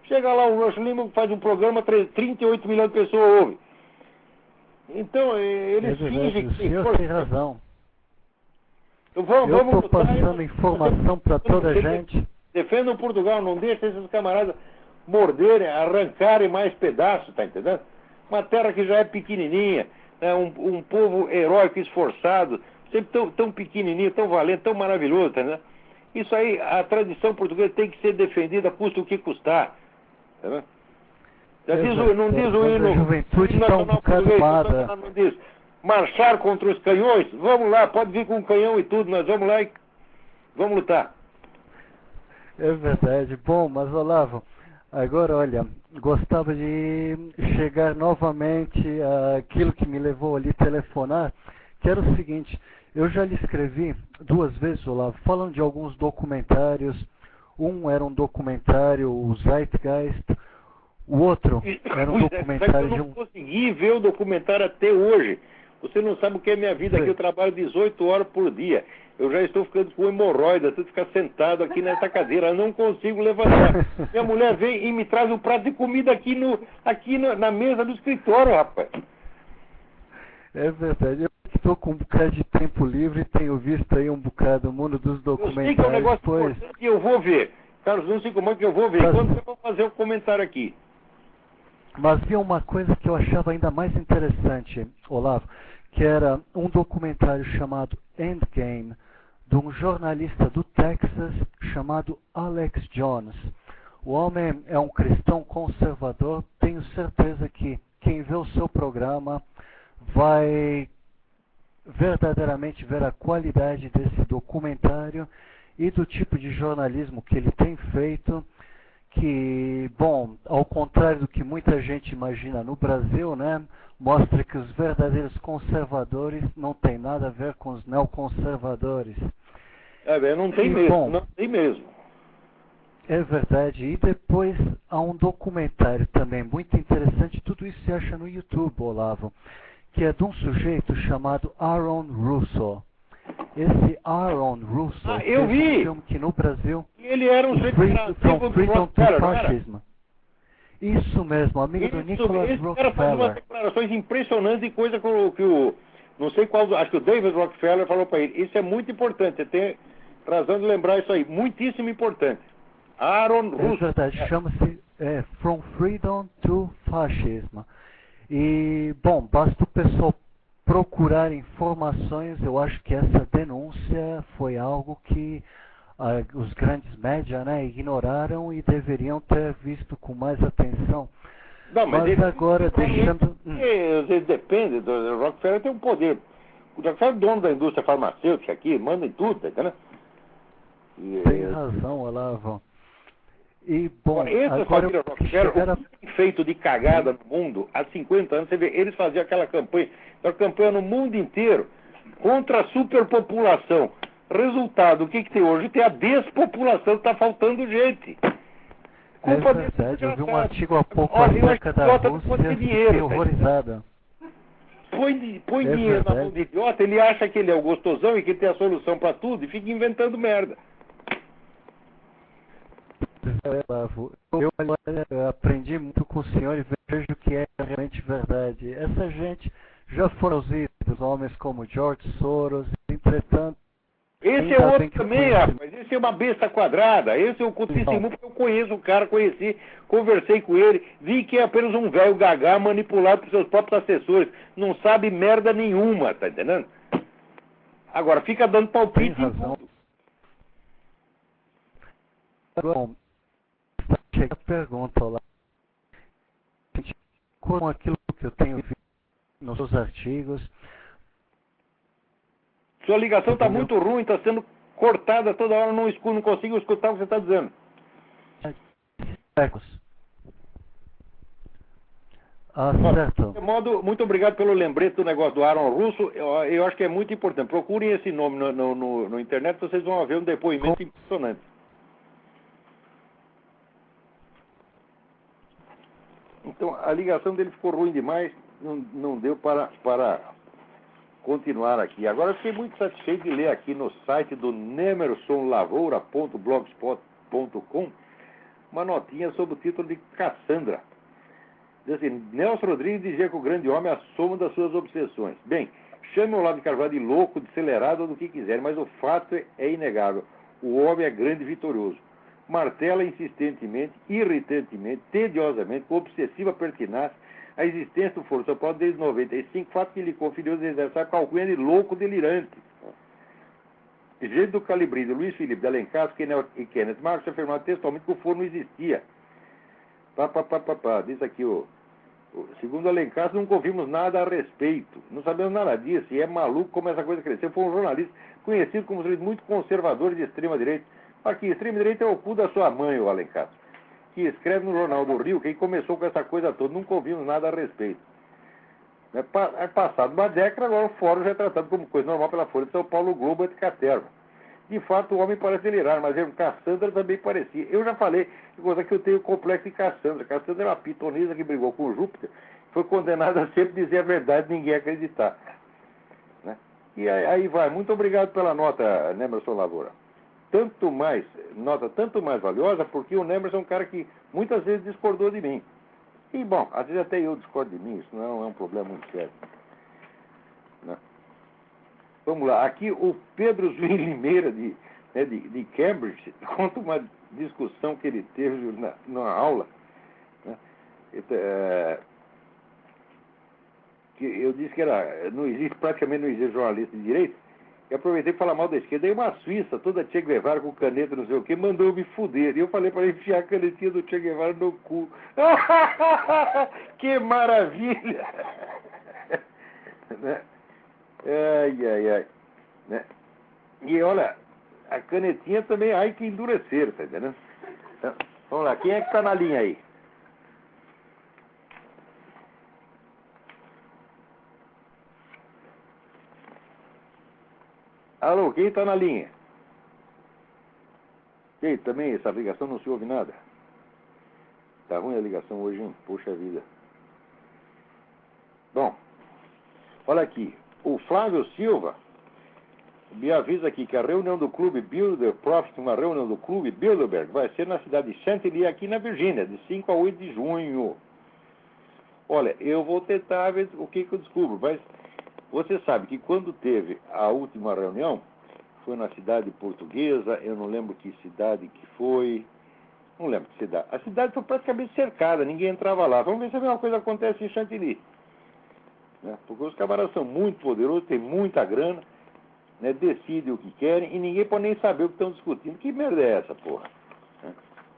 [SPEAKER 2] Chega lá, o Rush Limbaugh faz um programa, trinta e oito milhões de pessoas ouvem. Então, eles
[SPEAKER 4] é
[SPEAKER 2] fingem
[SPEAKER 4] o
[SPEAKER 2] que tem
[SPEAKER 4] senhor
[SPEAKER 2] força.
[SPEAKER 4] tem razão.
[SPEAKER 2] Então, vamos,
[SPEAKER 4] Eu
[SPEAKER 2] vamos
[SPEAKER 4] estou
[SPEAKER 2] lutar,
[SPEAKER 4] passando informação para toda a gente.
[SPEAKER 2] Defendam Portugal, não deixem esses camaradas morderem, arrancarem mais pedaços, tá entendendo? Uma terra que já é pequenininha, né? um, um povo heróico, esforçado, sempre tão, tão pequenininho, tão valente, tão maravilhoso, tá entendendo? Isso aí, a tradição portuguesa tem que ser defendida, custa o que custar, tá entendendo? Já diz, o- não diz o hino,
[SPEAKER 4] a juventude
[SPEAKER 2] hino
[SPEAKER 4] está um
[SPEAKER 2] nacional
[SPEAKER 4] bocado
[SPEAKER 2] português,
[SPEAKER 4] mada.
[SPEAKER 2] não diz, marchar contra os canhões, vamos lá, pode vir com um canhão e tudo, nós vamos lá e vamos lutar.
[SPEAKER 4] É verdade. Bom, mas Olavo, agora olha, gostava de chegar novamente àquilo que me levou ali a telefonar, que era o seguinte, eu já lhe escrevi duas vezes, Olavo, falando de alguns documentários. Um era um documentário, o Zeitgeist, o outro era um
[SPEAKER 2] Pois é,
[SPEAKER 4] documentário
[SPEAKER 2] eu
[SPEAKER 4] de
[SPEAKER 2] não
[SPEAKER 4] um...
[SPEAKER 2] consegui ver o documentário até hoje. Você não sabe o que é minha vida
[SPEAKER 4] Sim.
[SPEAKER 2] aqui, eu trabalho dezoito horas por dia. Eu já estou ficando com hemorroida, tudo ficar sentado aqui nessa cadeira, eu não consigo levantar. Minha mulher vem e me traz um prato de comida aqui, no, aqui no, na mesa do escritório, rapaz.
[SPEAKER 4] É verdade, eu estou com um bocado de tempo livre e tenho visto aí um bocado o mundo dos
[SPEAKER 2] Eu sei que é um
[SPEAKER 4] documentários,
[SPEAKER 2] negócio
[SPEAKER 4] pois...
[SPEAKER 2] importante e eu vou ver. Carlos, não sei como é que eu vou ver.
[SPEAKER 4] Mas-
[SPEAKER 2] Quando eu vou fazer o comentário aqui?
[SPEAKER 4] Mas havia uma coisa que eu achava ainda mais interessante, Olavo, que era um documentário chamado Endgame, de um jornalista do Texas chamado Alex Jones. O homem é um cristão conservador, tenho certeza que quem vê o seu programa vai verdadeiramente ver a qualidade desse documentário e do tipo de jornalismo que ele tem feito, que, bom, ao contrário do que muita gente imagina no Brasil, né, mostra que os verdadeiros conservadores não têm nada a ver com os neoconservadores.
[SPEAKER 2] É, bem, não tem
[SPEAKER 4] E,
[SPEAKER 2] mesmo,
[SPEAKER 4] bom,
[SPEAKER 2] não tem mesmo.
[SPEAKER 4] É verdade. E depois há um documentário também muito interessante, tudo isso se acha no YouTube, Olavo, que é de um sujeito chamado Aaron Russo. Esse Aaron Russo
[SPEAKER 2] Ah, eu
[SPEAKER 4] fez
[SPEAKER 2] vi!
[SPEAKER 4] um filme que no Brasil,
[SPEAKER 2] Ele era um sujeito
[SPEAKER 4] Free,
[SPEAKER 2] amigo
[SPEAKER 4] From
[SPEAKER 2] do
[SPEAKER 4] Freedom to
[SPEAKER 2] Rockefeller, não era?
[SPEAKER 4] Fascism. Isso mesmo, amigo do
[SPEAKER 2] Isso,
[SPEAKER 4] Nicholas
[SPEAKER 2] esse cara faz umas
[SPEAKER 4] Rockefeller.
[SPEAKER 2] declarações impressionantes de coisa que o, que o não sei qual, acho que o David Rockefeller falou para ele. Isso é muito importante, você tem razão de lembrar isso aí, muitíssimo importante. Aaron
[SPEAKER 4] É
[SPEAKER 2] Russo.
[SPEAKER 4] verdade, chama-se é, From Freedom to Fascism. E, bom, basta o pessoal procurar informações. Eu acho que essa denúncia foi algo que ah, os grandes média, né, ignoraram e deveriam ter visto com mais atenção.
[SPEAKER 2] Não, mas,
[SPEAKER 4] Mas
[SPEAKER 2] ele,
[SPEAKER 4] agora,
[SPEAKER 2] ele,
[SPEAKER 4] deixando... Hum.
[SPEAKER 2] ele, ele depende, do, o Rockefeller tem um poder. O Rockefeller é dono da indústria farmacêutica aqui, manda em tudo, tá entendendo? E,
[SPEAKER 4] Tem
[SPEAKER 2] é,
[SPEAKER 4] razão, Olavo. E, bom,
[SPEAKER 2] Agora, essa
[SPEAKER 4] agora
[SPEAKER 2] família
[SPEAKER 4] eu
[SPEAKER 2] Rockefeller,
[SPEAKER 4] chegar a...
[SPEAKER 2] o que tem feito de cagada no mundo, há cinquenta anos, você vê, eles faziam aquela campanha, aquela campanha no mundo inteiro, contra a superpopulação. Resultado, o que, que tem hoje? Tem a despopulação, está faltando gente.
[SPEAKER 4] É
[SPEAKER 2] Culpa
[SPEAKER 4] verdade, eu vi um
[SPEAKER 2] desgraçado.
[SPEAKER 4] artigo há pouco
[SPEAKER 2] Olha, eu acho
[SPEAKER 4] acerca
[SPEAKER 2] que
[SPEAKER 4] da
[SPEAKER 2] idiota não
[SPEAKER 4] Rússia
[SPEAKER 2] pode ter
[SPEAKER 4] e
[SPEAKER 2] dinheiro,
[SPEAKER 4] fiquei
[SPEAKER 2] tá
[SPEAKER 4] horrorizada.
[SPEAKER 2] Põe, põe
[SPEAKER 4] É
[SPEAKER 2] dinheiro na
[SPEAKER 4] verdade.
[SPEAKER 2] mão de idiota, ele acha que ele é o gostosão e que tem a solução para tudo e fica inventando merda.
[SPEAKER 4] Olavo, eu olha, aprendi muito com o senhor e vejo que é realmente verdade. Essa gente já foram os ídolos, homens como George Soros, entretanto.
[SPEAKER 2] Esse é
[SPEAKER 4] ainda
[SPEAKER 2] outro
[SPEAKER 4] bem que o
[SPEAKER 2] também,
[SPEAKER 4] conhecimento-
[SPEAKER 2] rapaz. Esse é uma besta quadrada. Esse é o Coutinho,
[SPEAKER 4] Não.
[SPEAKER 2] porque eu conheço o cara, conheci, conversei com ele, vi que é apenas um velho gagá manipulado por seus próprios assessores. Não sabe merda nenhuma, tá entendendo? Agora, fica dando
[SPEAKER 4] Tem
[SPEAKER 2] palpite em
[SPEAKER 4] razão.
[SPEAKER 2] tudo.
[SPEAKER 4] Bom, chega a pergunta lá. Com aquilo que eu tenho visto nos seus artigos,
[SPEAKER 2] Sua ligação está
[SPEAKER 4] Entendeu?
[SPEAKER 2] muito ruim, está sendo cortada toda hora, não, escuto, não consigo escutar o que você está dizendo.
[SPEAKER 4] ecos. Ah,
[SPEAKER 2] Ó,
[SPEAKER 4] certo.
[SPEAKER 2] De modo, muito obrigado pelo lembrete do negócio do Aaron Russo. Eu, eu acho que é muito importante. Procurem esse nome no, no, no, no internet, vocês vão ver um depoimento
[SPEAKER 4] Com-
[SPEAKER 2] impressionante. Então, a ligação dele ficou ruim demais, não, não deu para, para continuar aqui. Agora, eu fiquei muito satisfeito de ler aqui no site do nemerson lavoura ponto blogspot ponto com uma notinha sob o título de Cassandra. Diz assim, Nelson Rodrigues dizia que o grande homem é a soma das suas obsessões. Bem, chame o Olavo de Carvalho de louco, de acelerado ou do que quiser, mas o fato é inegável. O homem é grande e vitorioso. Martela insistentemente, irritantemente, tediosamente, com obsessiva pertinácia, a existência do Foro São Paulo desde noventa e cinco, fato que lhe conferiu os exercícios calcunha de louco delirante. Jeito do Calibri, de Luiz Felipe de Alencar e Kenneth Marcos afirmaram textualmente que o Foro não existia. Pá, pá, pá, pá, pá. Diz aqui, o, o, segundo Alencar, nunca ouvimos nada a respeito. Não sabemos nada disso. E é maluco como essa coisa cresceu. Foi um jornalista conhecido como muito conservador de extrema-direita. Aqui, extrema-direita é o cu da sua mãe, o Alencar, que escreve no Jornal do Rio quem começou com essa coisa toda. Nunca ouvimos nada a respeito. É, é passado uma década, agora o fórum já é tratado como coisa normal pela Folha de São Paulo, Globo, et cetera. De fato, o homem parece delirar, mas o Cassandra também parecia. Eu já falei que eu tenho o complexo de Cassandra. Cassandra é uma pitonisa que brigou com Júpiter, foi condenada a sempre dizer a verdade e ninguém acreditar. Né? E aí, aí vai. Muito obrigado pela nota, Nemerson Lavoura. Tanto mais, nota tanto mais valiosa, porque o Nemerson é um cara que muitas vezes discordou de mim. E, bom, às vezes até eu discordo de mim, isso não é um problema muito sério. Né? Vamos lá, aqui o Pedro Zuim Limeira, de, né, de, de Cambridge, conta uma discussão que ele teve na, numa aula, né, é, que eu disse que era, não existe, praticamente não existe jornalista de direito, e aproveitei para falar mal da esquerda, aí uma suíça toda Che Guevara com caneta, não sei o que, mandou me fuder, e eu falei para ele enfiar a canetinha do Che Guevara no cu. Que maravilha! Né? Ai, ai, ai. Né? E olha, a canetinha também, ai que endurecer, tá entendendo? Então, vamos lá, quem é que tá na linha aí? Alô, quem tá na linha? Ei, também essa ligação não se ouve nada. Tá ruim a ligação hoje, hein? Puxa vida. Bom, olha aqui. O Flávio Silva me avisa aqui que a reunião do Clube Builder Profit, uma reunião do Clube Bilderberg, vai ser na cidade de Chantilly, aqui na Virgínia, de cinco a oito de junho. Olha, eu vou tentar ver o que, que eu descubro, mas você sabe que quando teve a última reunião, foi na cidade portuguesa, eu não lembro que cidade que foi, não lembro que cidade. A cidade foi praticamente cercada, ninguém entrava lá. Vamos ver se a mesma coisa acontece em Chantilly. Né? Porque os camaradas são muito poderosos, têm muita grana, né? Decidem o que querem e ninguém pode nem saber o que estão discutindo. Que merda é essa, porra? Né?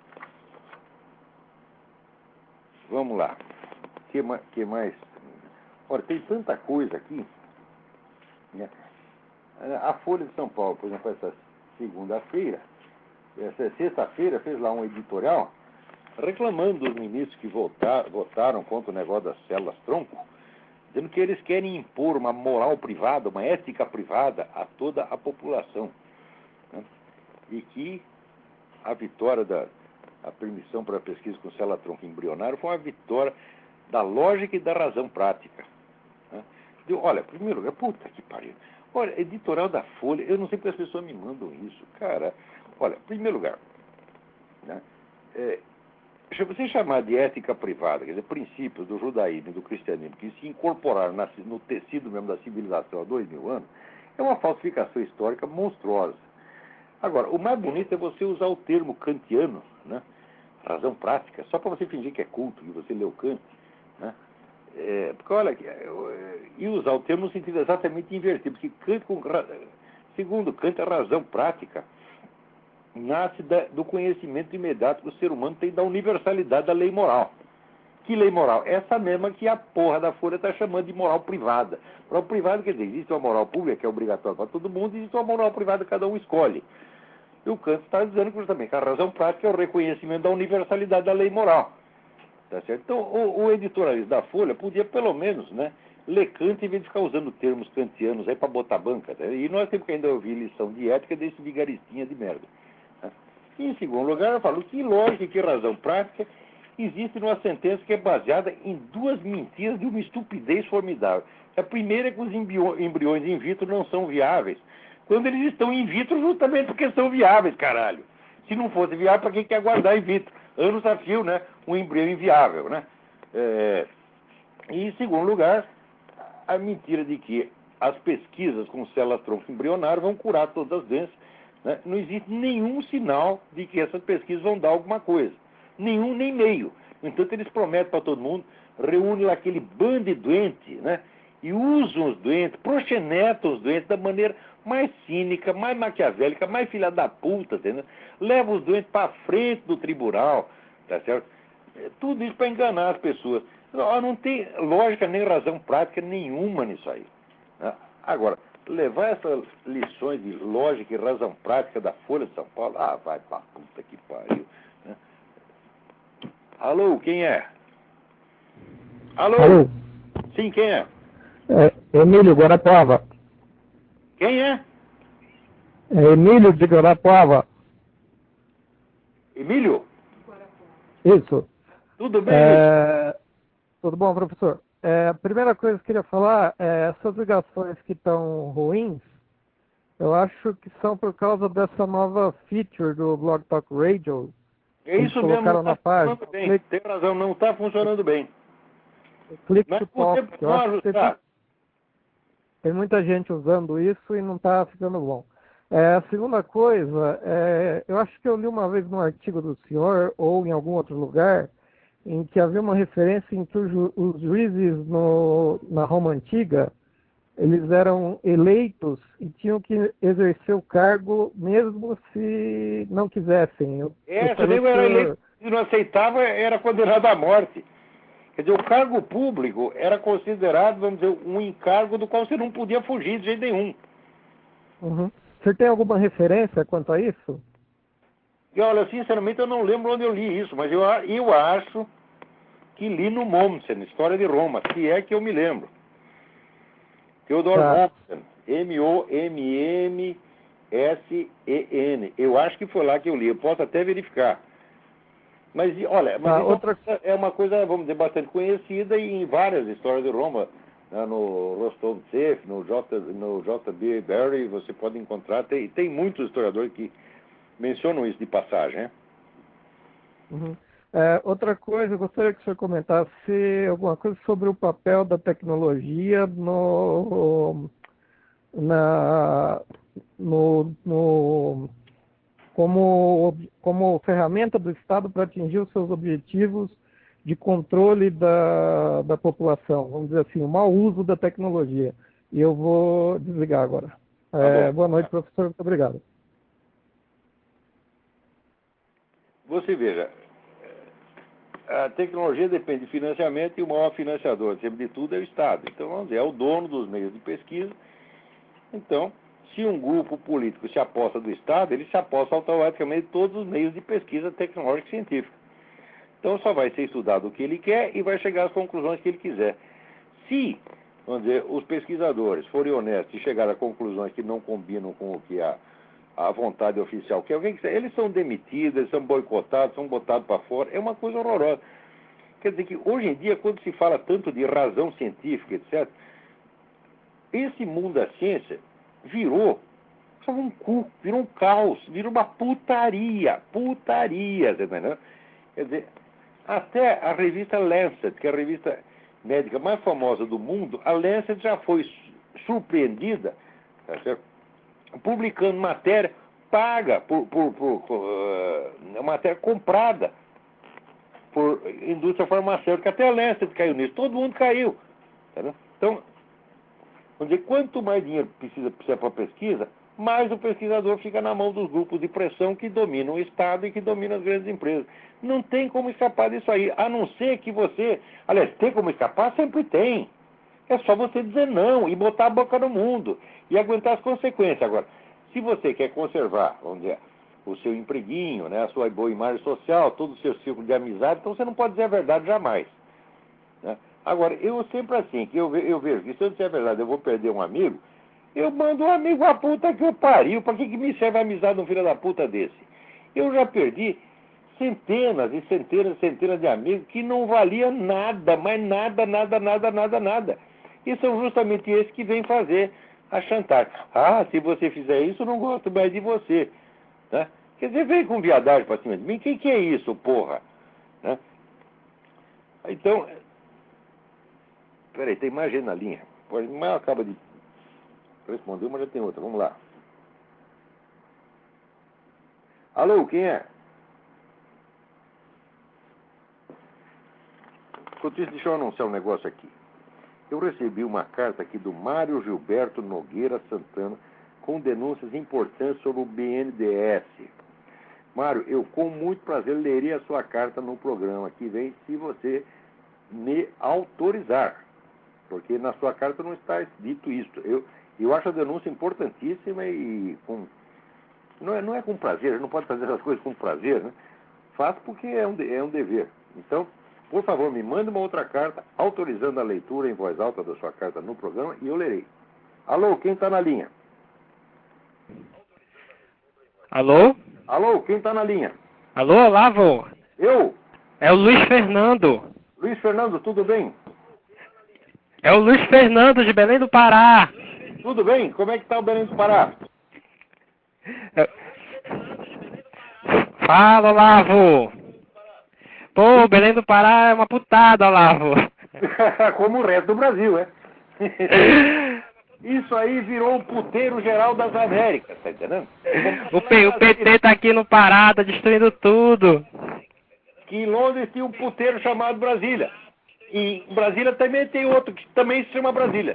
[SPEAKER 2] Vamos lá. O que, ma que mais? Olha, tem tanta coisa aqui. Né? A Folha de São Paulo, por exemplo, essa segunda-feira, essa sexta-feira, fez lá um editorial reclamando dos ministros que votar, votaram contra o negócio das células tronco, dizendo que eles querem impor uma moral privada, uma ética privada a toda a população. Né? E que a vitória da a permissão para a pesquisa com célula-tronco embrionário foi uma vitória da lógica e da razão prática. Né? De, olha, em primeiro lugar, puta que pariu. Olha, editorial da Folha, eu não sei porque as pessoas me mandam isso. Cara, olha, em primeiro lugar, né? É, se você chamar de ética privada, quer dizer, princípios do judaísmo e do cristianismo que se incorporaram na, no tecido mesmo da civilização há dois mil anos, é uma falsificação histórica monstruosa. Agora, o mais bonito é você usar o termo kantiano, né? Razão prática, só para você fingir que é culto, que você leu Kant, né? É, porque olha, e usar o termo no sentido exatamente invertido, porque Kant, com, segundo Kant, a razão prática nasce da, do conhecimento imediato que o ser humano tem da universalidade da lei moral. Que lei moral? Essa mesma que a porra da Folha está chamando de moral privada. Moral privada quer dizer, existe uma moral pública que é obrigatória para todo mundo, e existe uma moral privada que cada um escolhe. E o Kant está dizendo que justamente que a razão prática é o reconhecimento da universalidade da lei moral. Tá certo? Então, o, o editorialista da Folha podia, pelo menos, né, ler Kant em vez de ficar usando termos kantianos aí para botar banca. Tá? E nós temos que ainda ouvir lição de ética desse vigaristinha de merda. Tá? E, em segundo lugar, eu falo que lógica e que razão prática existe numa sentença que é baseada em duas mentiras de uma estupidez formidável. A primeira é que os embriões in vitro não são viáveis, quando eles estão in vitro justamente porque são viáveis, caralho. Se não fosse viável, para que quer guardar in vitro? anos a fio, né, um embrião inviável, né? É, e, em segundo lugar, a mentira de que as pesquisas com células-tronco embrionárias vão curar todas as doenças, né? Não existe nenhum sinal de que essas pesquisas vão dar alguma coisa. Nenhum, nem meio. No entanto, eles prometem para todo mundo, reúnem lá aquele bando de doentes, né? E usam os doentes, proxenetam os doentes da maneira mais cínica, mais maquiavélica, mais filha da puta, entendeu? Levam os doentes para frente do tribunal, tá certo? Tudo isso para enganar as pessoas. Não, não tem lógica nem razão prática nenhuma nisso aí, né? Agora, levar essas lições de lógica e razão prática da Folha de São Paulo, ah, vai pra puta que pariu, né? Alô, quem é? Alô?
[SPEAKER 5] Alô?
[SPEAKER 2] Sim, quem é?
[SPEAKER 5] É, Emílio Guarapuava.
[SPEAKER 2] Quem é?
[SPEAKER 5] É Emílio de Guarapuava.
[SPEAKER 2] Emílio?
[SPEAKER 5] Isso.
[SPEAKER 2] Tudo bem?
[SPEAKER 5] É, tudo bom, professor? É, a primeira coisa que eu queria falar é essas ligações que estão ruins, eu acho que são por causa dessa nova feature do Blog Talk Radio.
[SPEAKER 2] É isso mesmo,
[SPEAKER 5] colocaram
[SPEAKER 2] não
[SPEAKER 5] na
[SPEAKER 2] está
[SPEAKER 5] página.
[SPEAKER 2] funcionando bem.
[SPEAKER 5] Clique,
[SPEAKER 2] Tem razão, não está funcionando bem.
[SPEAKER 5] clique
[SPEAKER 2] Mas
[SPEAKER 5] to
[SPEAKER 2] por
[SPEAKER 5] talk.
[SPEAKER 2] que
[SPEAKER 5] Eu
[SPEAKER 2] não
[SPEAKER 5] acho que
[SPEAKER 2] ajustar?
[SPEAKER 5] tem, tem muita gente usando isso e não está ficando bom. É, a segunda coisa, é, eu acho que eu li uma vez num artigo do senhor, ou em algum outro lugar, em que havia uma referência em que os, ju- os juízes no, na Roma Antiga, eles eram eleitos e tinham que exercer o cargo mesmo se não quisessem. Eu
[SPEAKER 2] É, se
[SPEAKER 5] gostaria
[SPEAKER 2] nem
[SPEAKER 5] que o
[SPEAKER 2] era
[SPEAKER 5] senhor-
[SPEAKER 2] eleito, se não aceitava, era condenado à morte. Quer dizer, o cargo público era considerado, vamos dizer, um encargo do qual você não podia fugir de jeito nenhum.
[SPEAKER 5] Uhum. O senhor tem alguma referência quanto a isso?
[SPEAKER 2] E olha, sinceramente, eu não lembro onde eu li isso, mas eu, a- eu acho que li no Mommsen, História de Roma, se é que eu me lembro. Theodor
[SPEAKER 5] Tá.
[SPEAKER 2] Mommsen, M O M M S E N. Eu acho que foi lá que eu li, eu posso até verificar. Mas, e, olha, mas
[SPEAKER 5] Tá,
[SPEAKER 2] isso
[SPEAKER 5] outra-
[SPEAKER 2] é uma coisa, vamos dizer, bastante conhecida em várias histórias de Roma, né, no Rostov Tsef, no J, no J B Barrie, você pode encontrar, tem, tem muitos historiadores que mencionam isso de passagem, né?
[SPEAKER 5] Uhum. É, outra coisa, eu gostaria que o senhor comentasse alguma coisa sobre o papel da tecnologia no, na, no, no, como, como ferramenta do Estado para atingir os seus objetivos de controle da, da população, vamos dizer assim, o mau uso da tecnologia. E eu vou desligar agora. É,
[SPEAKER 2] bom.
[SPEAKER 5] boa noite, professor. Muito obrigado.
[SPEAKER 2] Você veja, a tecnologia depende de financiamento e o maior financiador, sempre de tudo, é o Estado. Então, vamos dizer, é o dono dos meios de pesquisa. Então, se um grupo político se aposta do Estado, ele se aposta automaticamente de todos os meios de pesquisa tecnológica e científica. Então, só vai ser estudado o que ele quer e vai chegar às conclusões que ele quiser. Se, vamos dizer, os pesquisadores forem honestos e chegarem a conclusões que não combinam com o que a a vontade oficial, que alguém quiser, eles são demitidos, eles são boicotados, são botados para fora, é uma coisa horrorosa. Quer dizer que hoje em dia, quando se fala tanto de razão científica, etcétera, esse mundo da ciência virou só um cu, virou um caos, virou uma putaria, putaria, você tá entendendo? Quer dizer, até a revista Lancet, que é a revista médica mais famosa do mundo, a Lancet já foi surpreendida, tá certo? Publicando matéria paga, por, por, por, por uh, matéria comprada por indústria farmacêutica. Até a Lancet caiu nisso, todo mundo caiu. Tá, né? Então, vamos dizer, quanto mais dinheiro precisa, precisa para pesquisa, mais o pesquisador fica na mão dos grupos de pressão que dominam o Estado e que dominam as grandes empresas. Não tem como escapar disso aí, a não ser que você... Aliás, tem como escapar? Sempre tem. É só você dizer não e botar a boca no mundo e aguentar as consequências. Agora, se você quer conservar, vamos dizer, o seu empreguinho, né, a sua boa imagem social, todo o seu círculo de amizade, então você não pode dizer a verdade jamais, né? Agora, eu sempre assim, que eu, ve- eu vejo que se eu disser a verdade eu vou perder um amigo, eu mando um amigo a puta que eu pariu. Para que, que me serve a amizade de um filho da puta desse? Eu já perdi centenas e centenas e centenas de amigos que não valiam nada, mas nada, nada, nada, nada, nada. E são justamente esses que vêm fazer a chantagem. Ah, se você fizer isso, eu não gosto mais de você, né? Quer dizer, vem com viadagem pra cima de mim. Quem que é isso, porra? Né? Então, peraí, tem mais gente na linha. Pode, mas acaba de responder, mas já tem outra. Vamos lá. Alô, quem é? Enquanto isso, deixa eu anunciar um negócio aqui. Eu recebi uma carta aqui do Mário Gilberto Nogueira Santana com denúncias importantes sobre o B N D E S. Mário, eu com muito prazer lerei a sua carta no programa que vem, se você me autorizar. Porque na sua carta não está dito isso. Eu, eu acho a denúncia importantíssima e com, não, é, não é com prazer, não pode fazer essas coisas com prazer, né? Faço porque é um, é um dever. Então, por favor, me mande uma outra carta autorizando a leitura em voz alta da sua carta no programa e eu lerei. Alô, quem está na linha?
[SPEAKER 6] Alô?
[SPEAKER 2] Alô, quem está na linha?
[SPEAKER 6] Alô, Olavo?
[SPEAKER 2] Eu?
[SPEAKER 6] É o Luiz Fernando.
[SPEAKER 2] Luiz Fernando, tudo bem?
[SPEAKER 6] É o Luiz Fernando de Belém do Pará.
[SPEAKER 2] Tudo bem? Como é que está o Belém do Pará?
[SPEAKER 6] É... Fala, Olavo. Pô, Belém do Pará é uma putada, Olavo.
[SPEAKER 2] Como o resto do Brasil, é? Isso aí virou o puteiro geral das Américas, tá entendendo?
[SPEAKER 6] O, P, o P T tá aqui no Pará, tá destruindo tudo.
[SPEAKER 2] Que em Londres tinha um puteiro chamado Brasília. E em Brasília também tem outro que também se chama Brasília.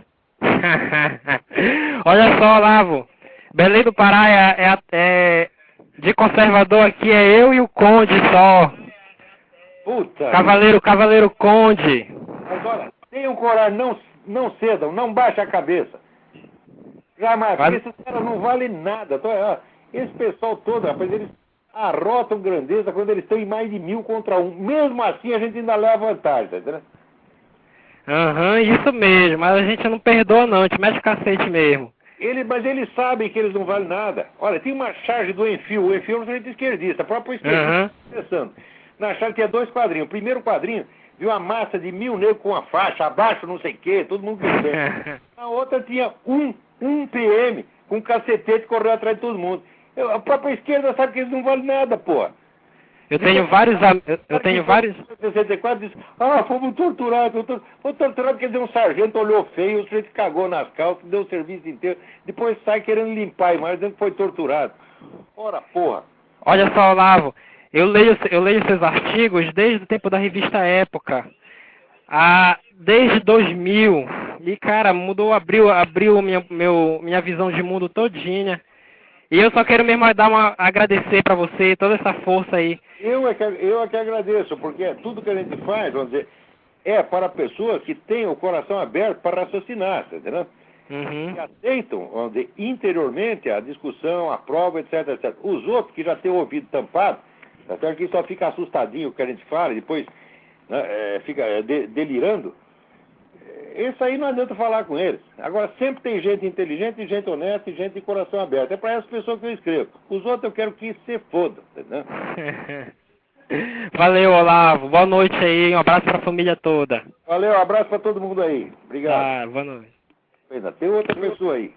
[SPEAKER 6] Olha só, Olavo. Belém do Pará é, é, é... De conservador aqui é eu e o Conde só.
[SPEAKER 2] Puta.
[SPEAKER 6] Cavaleiro, Cavaleiro Conde.
[SPEAKER 2] Agora, tenham coragem, não, não cedam, não baixe a cabeça. Jamais,
[SPEAKER 6] Vale.
[SPEAKER 2] esses caras não valem nada. Esse pessoal todo, rapaz, eles arrotam grandeza quando eles estão em mais de mil contra um. Mesmo assim, a gente ainda leva vantagem, tá entendendo?
[SPEAKER 6] Aham, uhum, isso mesmo. Mas a gente não perdoa não, a gente mete o cacete mesmo.
[SPEAKER 2] Ele, mas eles sabem que eles não valem nada. Olha, tem uma charge do Enfio. O Enfio é um sujeito esquerdista, próprio esquerdista. Uhum. Na charge tinha dois quadrinhos. O primeiro quadrinho viu uma massa de mil negros com uma faixa, abaixo não sei o quê, todo mundo gritando. Na outra tinha um, um P M com um cacetete correndo atrás de todo mundo. Eu, a própria esquerda sabe que eles não valem nada, pô.
[SPEAKER 6] Eu tenho
[SPEAKER 2] Diz,
[SPEAKER 6] vários... Eu, eu tenho vários...
[SPEAKER 2] sessenta e quatro diz, ah, fomos torturados. Foi torturado quer dizer, um sargento olhou feio, o sujeito cagou nas calças, deu o serviço inteiro, depois sai querendo limpar a imagem, dizendo que foi torturado. Ora, porra.
[SPEAKER 6] Olha só, Olavo, eu leio, eu leio seus artigos desde o tempo da revista Época, ah, desde dois mil, e cara, mudou, abriu, abriu minha, meu, minha visão de mundo todinha. E eu só quero mesmo dar uma, agradecer pra você, toda essa força aí.
[SPEAKER 2] Eu é, que, eu é que agradeço, porque tudo que a gente faz, vamos dizer, é para pessoas que têm o coração aberto para raciocinar, tá entendendo?
[SPEAKER 6] Uhum.
[SPEAKER 2] Que aceitam, vamos dizer, interiormente a discussão, a prova, etc, etcétera. Os outros que já têm o ouvido tampado, tá certo? Que só fica assustadinho o que a gente fala, e depois né, é, fica é, de, delirando, isso aí não adianta falar com eles. Agora, sempre tem gente inteligente, gente honesta e gente de coração aberto. É para essas pessoas que eu escrevo. Os outros eu quero que se fodam, entendeu?
[SPEAKER 6] Valeu, Olavo. Boa noite aí. Um abraço para a família toda.
[SPEAKER 2] Valeu, um abraço para todo mundo aí. Obrigado.
[SPEAKER 6] Ah, boa noite.
[SPEAKER 2] Ainda tem outra pessoa aí.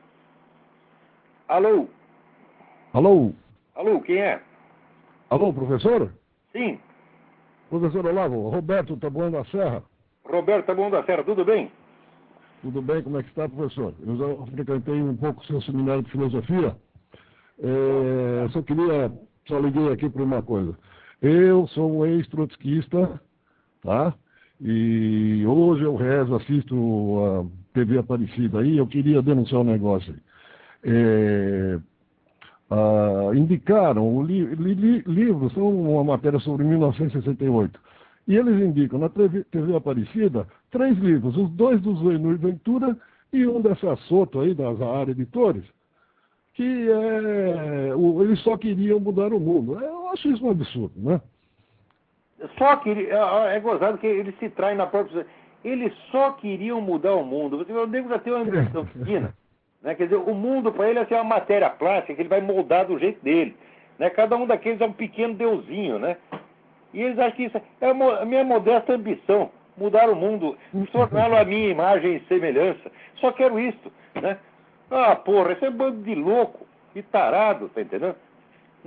[SPEAKER 2] Alô?
[SPEAKER 7] Alô?
[SPEAKER 2] Alô, quem é?
[SPEAKER 7] Alô, professor?
[SPEAKER 2] Sim.
[SPEAKER 7] Professor Olavo, Roberto Taboão da Serra.
[SPEAKER 2] Roberto Taboão da Serra, tudo bem?
[SPEAKER 7] Tudo bem, como é que está, professor? Eu já frequentei um pouco o seu seminário de filosofia. É, só queria, só liguei aqui para uma coisa. Eu sou um ex-trotskista, tá? E hoje eu rezo, assisto a T V Aparecida aí, eu queria denunciar um negócio aí. É, ah, indicaram, li, li, li, livros, são uma matéria sobre mil novecentos e sessenta e oito. E eles indicam na T V, T V Aparecida três livros, os dois do Zuenur Ventura e um dessa Soto aí, das Aara Editores, que é, o, eles só queriam mudar o mundo. Eu acho isso um absurdo, né?
[SPEAKER 2] Só queria, é gozado que eles se traem na própria... Eles só queriam mudar o mundo. O nego já tem uma ambição pequena. Né? Quer dizer, o mundo para ele é assim, uma matéria plástica que ele vai moldar do jeito dele. Né? Cada um daqueles é um pequeno deusinho, né? E eles acham que isso é a minha modesta ambição, mudar o mundo, torná-lo a minha imagem e semelhança. Só quero isso, né? Ah, porra, esse é um bando de louco e tarado, tá entendendo?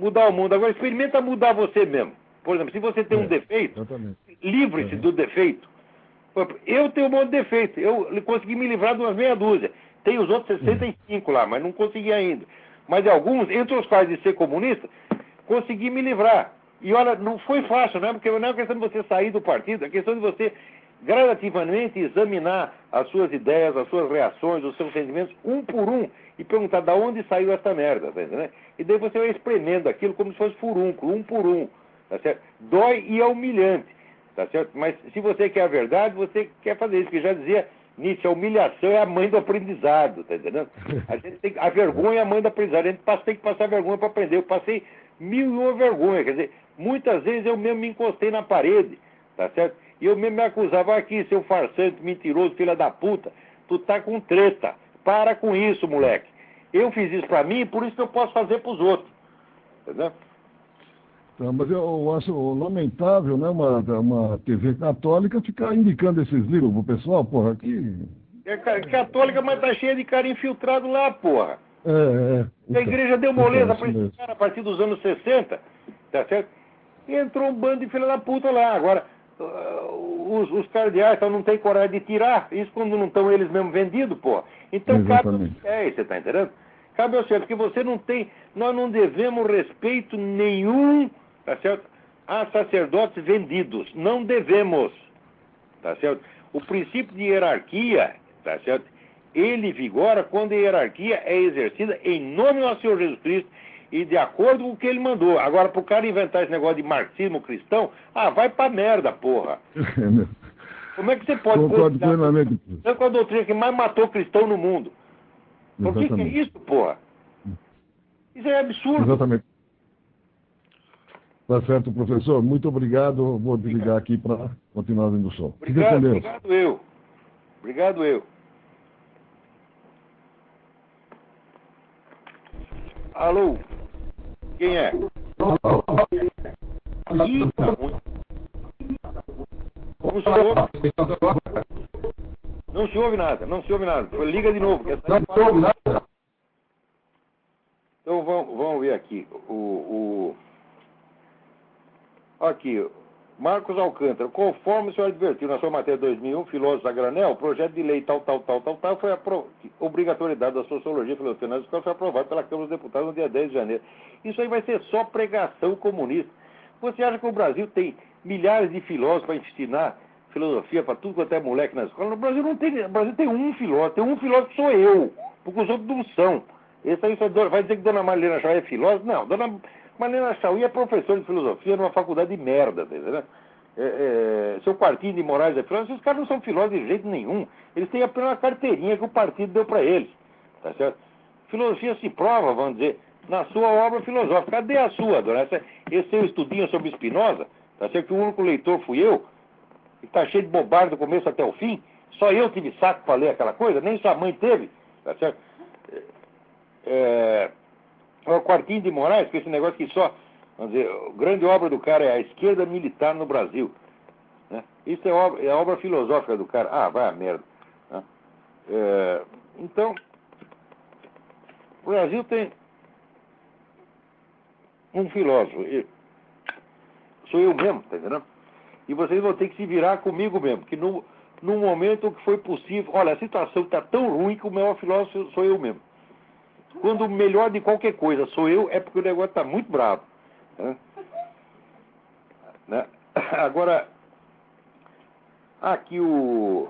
[SPEAKER 2] mudar o mundo. Agora, experimenta mudar você mesmo. Por exemplo, se você tem
[SPEAKER 7] É,
[SPEAKER 2] um defeito,
[SPEAKER 7] exatamente.
[SPEAKER 2] livre-se
[SPEAKER 7] Uhum.
[SPEAKER 2] do defeito. Eu tenho um monte de defeito. Eu consegui me livrar de umas meia dúzia. Tem os outros sessenta e cinco lá, mas não consegui ainda. Mas de alguns, entre os quais de ser comunista, consegui me livrar. E olha, não foi fácil, não é? Porque não é questão de você sair do partido, é questão de você gradativamente examinar as suas ideias, as suas reações, os seus sentimentos, um por um, e perguntar de onde saiu essa merda, tá entendendo? E daí você vai espremendo aquilo como se fosse furúnculo, um por um, tá certo? Dói e é humilhante, tá certo? Mas se você quer a verdade, você quer fazer isso, porque já dizia Nietzsche, a humilhação é a mãe do aprendizado, tá entendendo? A gente tem, a vergonha é a mãe do aprendizado, a gente passa, tem que passar vergonha para aprender. Eu passei mil e uma vergonha, quer dizer, muitas vezes eu mesmo me encostei na parede, tá certo? E eu mesmo me acusava aqui, seu farsante, mentiroso, filha da puta, tu tá com treta, para com isso, moleque. Eu fiz isso pra mim e por isso que eu posso fazer pros outros, entendeu?
[SPEAKER 7] Então, mas eu acho lamentável, né, uma, uma T V católica ficar indicando esses livros pro pessoal, porra, aqui...
[SPEAKER 2] É católica, mas tá cheia de cara infiltrado lá, porra.
[SPEAKER 7] É, é.
[SPEAKER 2] A igreja deu moleza
[SPEAKER 7] então,
[SPEAKER 2] pra esse cara a partir dos anos sessenta, tá certo? E entrou um bando de filha da puta lá. Agora, uh, os, os cardeais então, não têm coragem de tirar, isso quando não estão eles mesmos vendidos, porra. Então
[SPEAKER 7] Exatamente.
[SPEAKER 2] cabe aos fiéis, você tá entendendo? Cabe ao certo, porque você não tem, nós não devemos respeito nenhum, tá certo? A sacerdotes vendidos, não devemos, tá certo? O princípio de hierarquia, tá certo? Ele vigora quando a hierarquia é exercida em nome do Senhor Jesus Cristo e de acordo com o que ele mandou. Agora, pro cara inventar esse negócio de marxismo cristão, ah, vai pra merda, porra. Como é que você pode...
[SPEAKER 7] Concordo plenamente.
[SPEAKER 2] É com a doutrina que mais matou cristão no mundo. Por que, que é isso, porra? Isso é absurdo.
[SPEAKER 7] Exatamente. Tá certo, professor. Muito obrigado. Vou desligar aqui para continuar vendo o som.
[SPEAKER 2] Obrigado, obrigado eu. Obrigado eu. Alô? Quem é? Ih, tá ruim. Não se ouve? Não se ouve nada, não se ouve nada. Liga de novo. Que essa... Não se ouve nada. Então vamos, vamos ver aqui. O, o... Aqui, Marcos Alcântara. Conforme o senhor advertiu na sua matéria dois mil e um, filósofo a granel, o projeto de lei tal, tal, tal, tal, tal, foi a pro... obrigatoriedade da sociologia e filosofia nas escolas, foi aprovado pela Câmara dos Deputados no dia dez de janeiro. Isso aí vai ser só pregação comunista. Você acha que o Brasil tem milhares de filósofos para ensinar filosofia para tudo quanto é moleque na escola? No Brasil não tem, no Brasil tem um filósofo, tem um filósofo que sou eu, porque os outros não são. Esse aí só vai dizer que Dona Marlena Chauí é filósofa? Não, Dona Marlena Chauí é professora de filosofia numa faculdade de merda, tá entendendo? É, é, seu Quartinho de Moraes é filósofo, esses caras não são filósofos de jeito nenhum. Eles têm apenas uma carteirinha que o partido deu para eles, tá certo? Filosofia se prova, vamos dizer, na sua obra filosófica. Cadê a sua, dona? Essa, esse seu estudinho sobre Spinoza, tá certo? Que o único leitor fui eu, que tá cheio de bobagem do começo até o fim, só eu tive saco para ler aquela coisa, nem sua mãe teve, tá certo? É, o Quartinho de Moraes, que esse negócio que só, vamos dizer, a grande obra do cara é a esquerda militar no Brasil, né? Isso é obra, é a obra filosófica do cara. Ah, vai a merda, né? É, então, o Brasil tem um filósofo, eu, sou eu mesmo, tá entendendo? E vocês vão ter que se virar comigo mesmo, que no, no momento que foi possível, olha, a situação está tão ruim que o maior filósofo sou eu mesmo. Quando o melhor de qualquer coisa sou eu, é porque o negócio está muito bravo, né? Né? Agora, aqui o...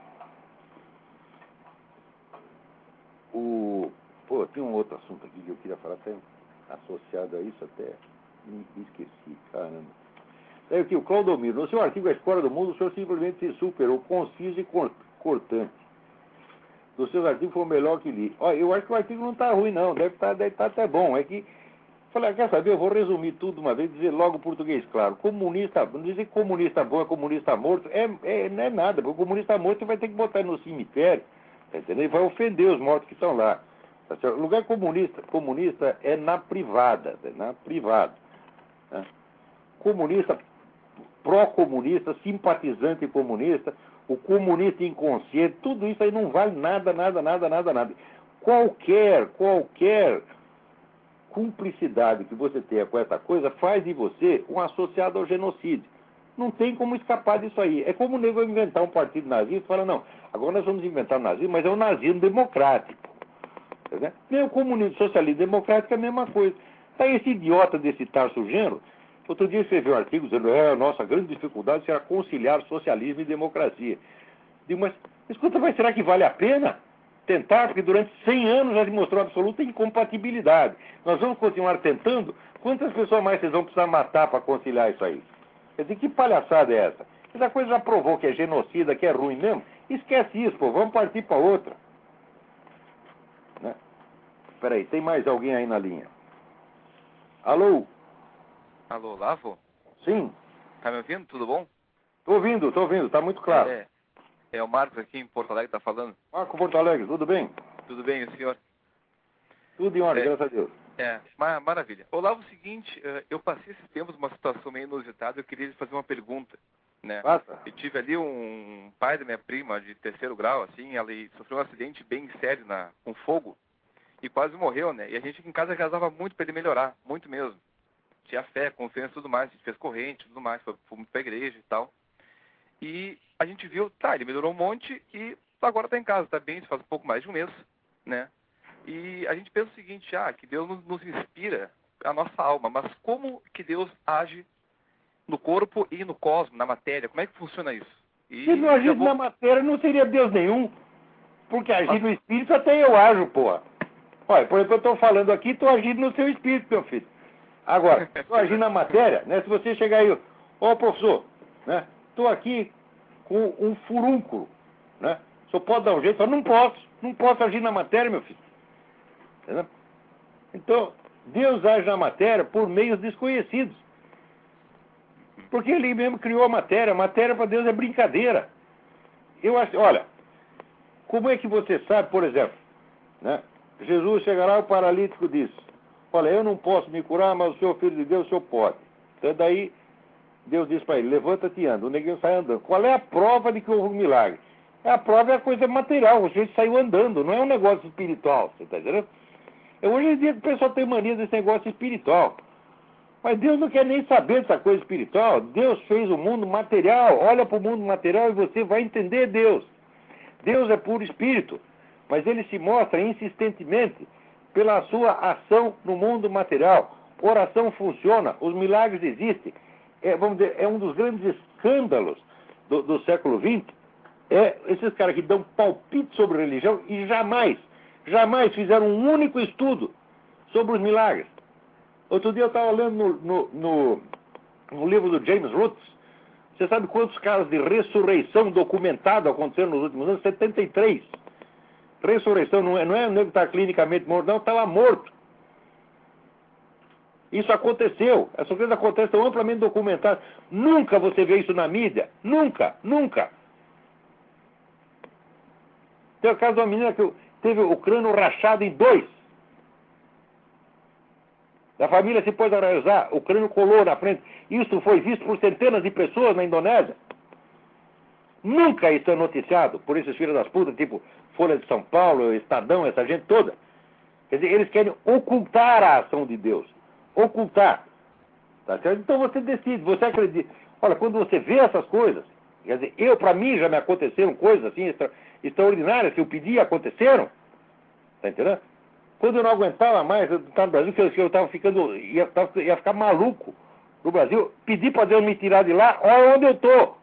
[SPEAKER 2] o... Pô, tem um outro assunto aqui que eu queria falar, até associado a isso, até me esqueci, caramba. É aqui, o Claudomiro. No seu artigo A Escola do Mundo, o senhor simplesmente se superou, conciso e cortante. Dos seus artigos foi o melhor que li. Olha, eu acho que o artigo não está ruim, não. Deve estar deve tá até bom. É que, falei, quer saber, eu vou resumir tudo uma vez, dizer logo em português, claro. Comunista, não dizer que comunista bom é comunista morto, é, é, não é nada, porque o comunista morto vai ter que botar no cemitério, tá entendendo? E vai ofender os mortos que estão lá. Tá certo? O lugar comunista, comunista é na privada, na privada. Né? Comunista, pró-comunista, simpatizante comunista, o comunista inconsciente, tudo isso aí não vale nada, nada, nada, nada, nada. Qualquer, qualquer cumplicidade que você tenha com essa coisa faz de você um associado ao genocídio. Não tem como escapar disso aí. É como o nego inventar um partido nazista e falar, não, agora nós vamos inventar o nazismo, mas é o nazismo democrático. Né? Nem o comunismo socialismo democrático é a mesma coisa. Aí esse idiota desse Tarso Genro, outro dia escreveu um artigo dizendo, é, a nossa grande dificuldade será conciliar socialismo e democracia. Digo, mas, escuta, mas será que vale a pena tentar? Porque durante cem anos já se mostrou absoluta incompatibilidade. Nós vamos continuar tentando? Quantas pessoas mais vocês vão precisar matar para conciliar isso aí? Quer dizer, que palhaçada é essa? Essa coisa já provou que é genocida, que é ruim mesmo. Esquece isso, pô, vamos partir para outra. Né? Espera aí, tem mais alguém aí na linha? Alô?
[SPEAKER 8] Alô, Lavo?
[SPEAKER 2] Sim.
[SPEAKER 8] Tá me ouvindo? Tudo bom?
[SPEAKER 2] Tô ouvindo, tô ouvindo, tá muito claro.
[SPEAKER 8] É, é o Marcos aqui em Porto Alegre, tá falando.
[SPEAKER 2] Marco Porto Alegre, tudo bem?
[SPEAKER 8] Tudo bem, o senhor?
[SPEAKER 2] Tudo em ordem,
[SPEAKER 8] é,
[SPEAKER 2] graças a Deus.
[SPEAKER 8] É, ma maravilha. Ô, Lavo, o seguinte, eu passei esses tempos uma situação meio inusitada, eu queria lhe fazer uma pergunta, né?
[SPEAKER 2] Passa.
[SPEAKER 8] Eu tive ali um pai da minha prima de terceiro grau, assim, ela sofreu um acidente bem sério na, com fogo e quase morreu, né? E a gente aqui em casa rezava muito para ele melhorar, muito mesmo. Tinha fé, confiança e tudo mais, a gente fez corrente e tudo mais, fomos pra igreja e tal. E a gente viu, tá, ele melhorou um monte e agora tá em casa, tá bem, faz um pouco mais de um mês, né? E a gente pensa o seguinte, ah, que Deus nos, nos inspira a nossa alma, mas como que Deus age no corpo e no cosmos, na matéria? Como é que funciona isso? E
[SPEAKER 2] se não agir vou... na matéria, não seria Deus nenhum. Porque agir mas... no espírito até eu ajo, porra. Olha, por exemplo, eu estou falando aqui, estou agindo no seu espírito, meu filho. Agora, estou agindo na matéria, né? Se você chegar aí, ó, oh, professor, né? Estou aqui com um furúnculo, né? Só pode dar um jeito, só não posso, não posso agir na matéria, meu filho. Entendeu? Então, Deus age na matéria por meios desconhecidos. Porque Ele mesmo criou a matéria. A matéria para Deus é brincadeira. Eu acho, olha, como é que você sabe, por exemplo, né? Jesus chega lá, o paralítico diz, olha, eu não posso me curar, mas o Senhor Filho de Deus, o Senhor pode. Então daí, Deus diz para ele, levanta-te e anda. O neguinho sai andando. Qual é a prova de que houve um milagre? A prova é a coisa material, o sujeito saiu andando, não é um negócio espiritual, você está entendendo? Hoje em dia o pessoal tem mania desse negócio espiritual. Mas Deus não quer nem saber dessa coisa espiritual. Deus fez o mundo material. Olha para o mundo material e você vai entender Deus. Deus é puro espírito. Mas ele se mostra insistentemente pela sua ação no mundo material. Oração funciona, os milagres existem. É, vamos dizer, é um dos grandes escândalos do, do século vinte. É esses caras que dão palpite sobre religião e jamais, jamais fizeram um único estudo sobre os milagres. Outro dia eu estava lendo no, no, no, no livro do James Roots. Você sabe quantos casos de ressurreição documentado aconteceram nos últimos anos? setenta e três. Ressurreição não é, não é o nego que está clinicamente morto, não, estava morto. Isso aconteceu. Essas coisas acontecem, estão amplamente documentadas. Nunca você vê isso na mídia. Nunca, nunca. Tem o caso de uma menina que teve o crânio rachado em dois. A família se pôs a rezar, o crânio colou na frente. Isso foi visto por centenas de pessoas na Indonésia. Nunca isso é noticiado por esses filhos das putas, tipo Folha de São Paulo, Estadão, essa gente toda. Quer dizer, eles querem ocultar a ação de Deus. Ocultar. Tá certo? Então você decide, você acredita. Olha, quando você vê essas coisas, quer dizer, eu, para mim, já me aconteceram coisas assim extra, extraordinárias que eu pedi e aconteceram. Tá entendendo? Quando eu não aguentava mais, eu estava no Brasil, que eu estava ficando, ia, tava, ia ficar maluco no Brasil, pedi para Deus me tirar de lá, olha onde eu estou.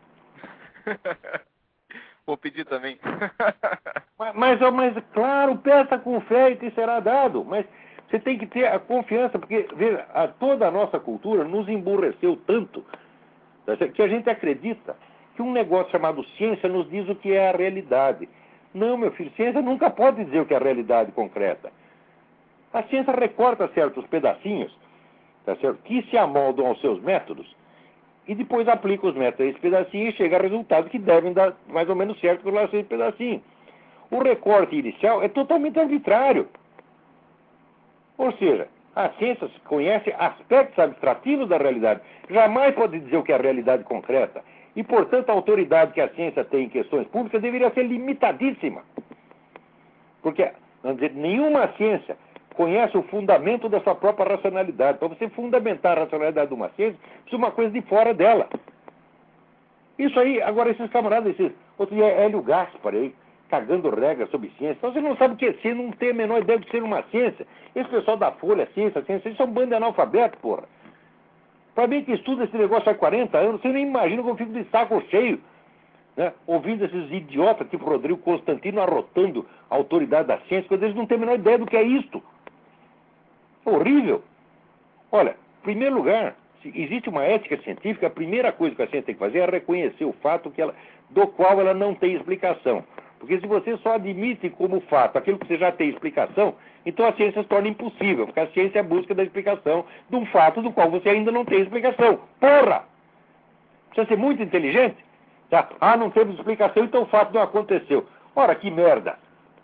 [SPEAKER 8] Vou pedir também.
[SPEAKER 2] mas, mas, mas, claro, peça com fé e te será dado. Mas você tem que ter a confiança, porque, veja, a, toda a nossa cultura nos emburreceu tanto, que a gente acredita que um negócio chamado ciência nos diz o que é a realidade. Não, meu filho, ciência nunca pode dizer o que é a realidade concreta. A ciência recorta certos pedacinhos, tá certo? Que se amoldam aos seus métodos e depois aplica os métodos a esse pedacinho e chega a resultados que devem dar mais ou menos certo com relação a esse pedacinho. O recorte inicial é totalmente arbitrário. Ou seja, a ciência conhece aspectos abstrativos da realidade. Jamais pode dizer o que é a realidade concreta. E, portanto, a autoridade que a ciência tem em questões públicas deveria ser limitadíssima. Porque, vamos dizer, nenhuma ciência conhece o fundamento da sua própria racionalidade. Para você fundamentar a racionalidade de uma ciência, precisa uma coisa de fora dela. Isso aí, agora esses camaradas, esses, outro dia Hélio Gaspar aí, cagando regras sobre ciência. Então você não sabe o que é ciência, não tem a menor ideia do que ser uma ciência. Esse pessoal da Folha, ciência, ciência, eles são bando de analfabeto, porra. Para mim que estuda esse negócio há quarenta anos, você nem imagina como eu fico de saco cheio, né? Ouvindo esses idiotas tipo Rodrigo Constantino arrotando a autoridade da ciência, quando eles não têm a menor ideia do que é isto. É horrível. Olha, em primeiro lugar, se existe uma ética científica, a primeira coisa que a ciência tem que fazer é reconhecer o fato que ela, do qual ela não tem explicação. Porque se você só admite como fato aquilo que você já tem explicação, então a ciência se torna impossível, porque a ciência é a busca da explicação de um fato do qual você ainda não tem explicação. Porra! Precisa ser muito inteligente. Tá? Ah, não temos explicação, então o fato não aconteceu. Ora, que merda!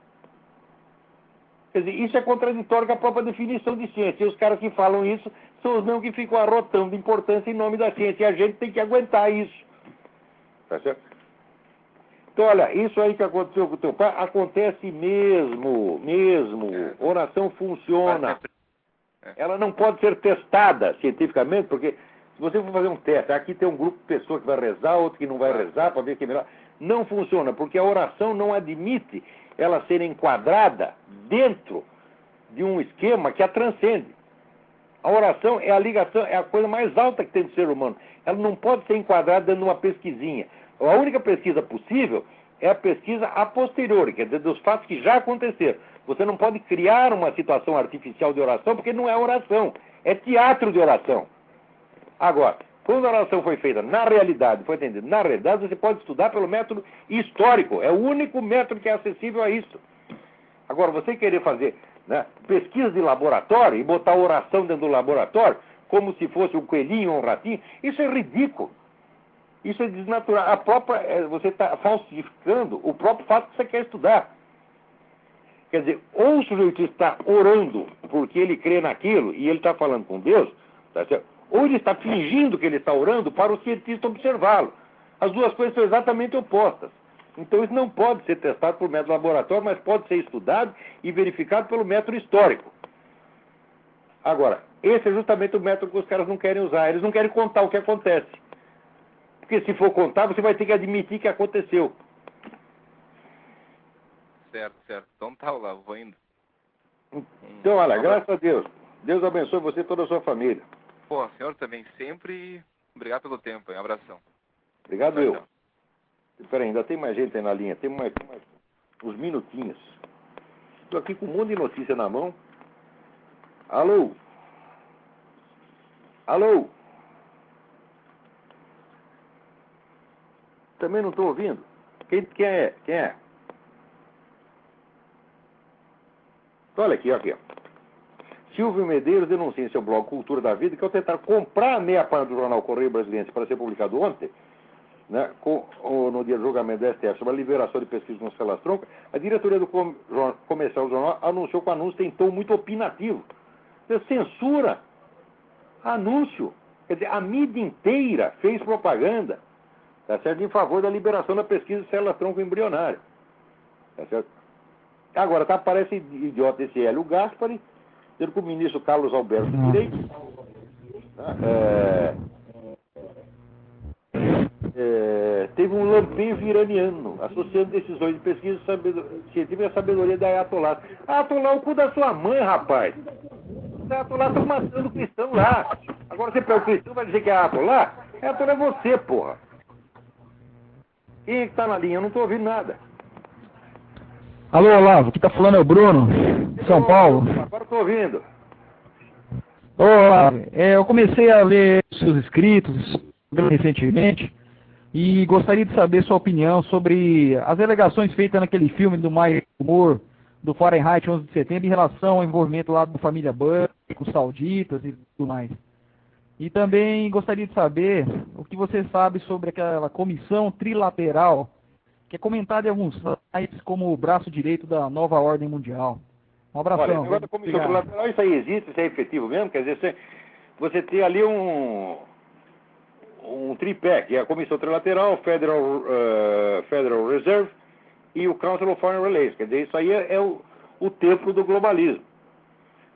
[SPEAKER 2] Quer dizer, isso é contraditório com a própria definição de ciência. E os caras que falam isso são os mesmos que ficam arrotando importância em nome da ciência. E a gente tem que aguentar isso. Tá certo? Então, olha, isso aí que aconteceu com o teu pai, acontece mesmo, mesmo. Oração funciona. Ela não pode ser testada cientificamente, porque se você for fazer um teste, aqui tem um grupo de pessoas que vai rezar, outro que não vai rezar, para ver quem é melhor. Não funciona, porque a oração não admite ela ser enquadrada dentro de um esquema que a transcende. A oração é a ligação, é a coisa mais alta que tem do ser humano. Ela não pode ser enquadrada dentro de uma pesquisinha. A única pesquisa possível é a pesquisa a posteriori, quer dizer, dos fatos que já aconteceram. Você não pode criar uma situação artificial de oração, porque não é oração, é teatro de oração. Agora, quando a oração foi feita na realidade, foi entendida na realidade, você pode estudar pelo método histórico. É o único método que é acessível a isso. Agora, você querer fazer, né, pesquisa de laboratório e botar oração dentro do laboratório, como se fosse um coelhinho ou um ratinho, isso é ridículo. Isso é desnatural. A própria, você está falsificando o próprio fato que você quer estudar. Quer dizer, ou o sujeito está orando porque ele crê naquilo e ele está falando com Deus, tá certo? Ou ele está fingindo que ele está orando para o cientista observá-lo. As duas coisas são exatamente opostas. Então isso não pode ser testado por método laboratório, mas pode ser estudado e verificado pelo método histórico. Agora, esse é justamente o método que os caras não querem usar. Eles não querem contar o que acontece. Porque se for contar, você vai ter que admitir que aconteceu.
[SPEAKER 8] Certo, certo. Então tá, Olavo, vou indo.
[SPEAKER 2] Então, olha, graças a Deus. Deus abençoe você e toda a sua família.
[SPEAKER 8] Pô, senhor também sempre. Obrigado pelo tempo, hein? Um abração.
[SPEAKER 2] Obrigado, eu. Espera aí, ainda tem mais gente aí na linha. Tem mais, mais uns minutinhos. Estou aqui com um monte de notícia na mão. Alô? Alô? Também não estou ouvindo. Quem, quem é? Quem é? Olha aqui, aqui. Silvio Medeiros denuncia em seu blog Cultura da Vida que ao tentar comprar a meia página do jornal Correio Brasiliense para ser publicado ontem, né, com, ou, no dia do julgamento da S T F sobre a liberação de pesquisa com Celas Tronco, a diretoria do com, comercial do jornal anunciou que o anúncio tem tom muito opinativo. Você censura anúncio. Quer dizer, a mídia inteira fez propaganda, tá certo, em favor da liberação da pesquisa de célula tronco embrionária. Tá certo? Agora, tá, parece idiota esse Hélio Gaspari, dizendo que o ministro Carlos Alberto Direito tá, é, é, teve um lampejo iraniano, associando decisões de pesquisa científica à sabedoria da Ayatollah. Ayatollah é o cu da sua mãe, rapaz. Os Ayatollah estão matando o cristão lá. Agora você pega o cristão e vai dizer que é Ayatollah? Ayatollah é você, porra. Quem é que tá na linha? Eu não tô ouvindo nada.
[SPEAKER 9] Alô, Olavo, aqui tá falando é o Bruno, de São Paulo.
[SPEAKER 2] Agora tô ouvindo.
[SPEAKER 9] Ô, Olavo, é, eu comecei a ler os seus escritos recentemente e gostaria de saber sua opinião sobre as alegações feitas naquele filme do Michael Moore, do Fahrenheit onze de setembro, em relação ao envolvimento lá da família Bush, com os sauditas e tudo mais. E também gostaria de saber o que você sabe sobre aquela comissão trilateral que é comentada em alguns sites como o braço direito da nova ordem mundial. Um abração.
[SPEAKER 2] Olha, agora a comissão trilateral, isso aí existe, isso é efetivo mesmo? Quer dizer, você, você tem ali um, um tripé, que é a comissão trilateral, Federal, uh, Federal Reserve e o Council of Foreign Relations. Quer dizer, isso aí é, é o, o templo do globalismo.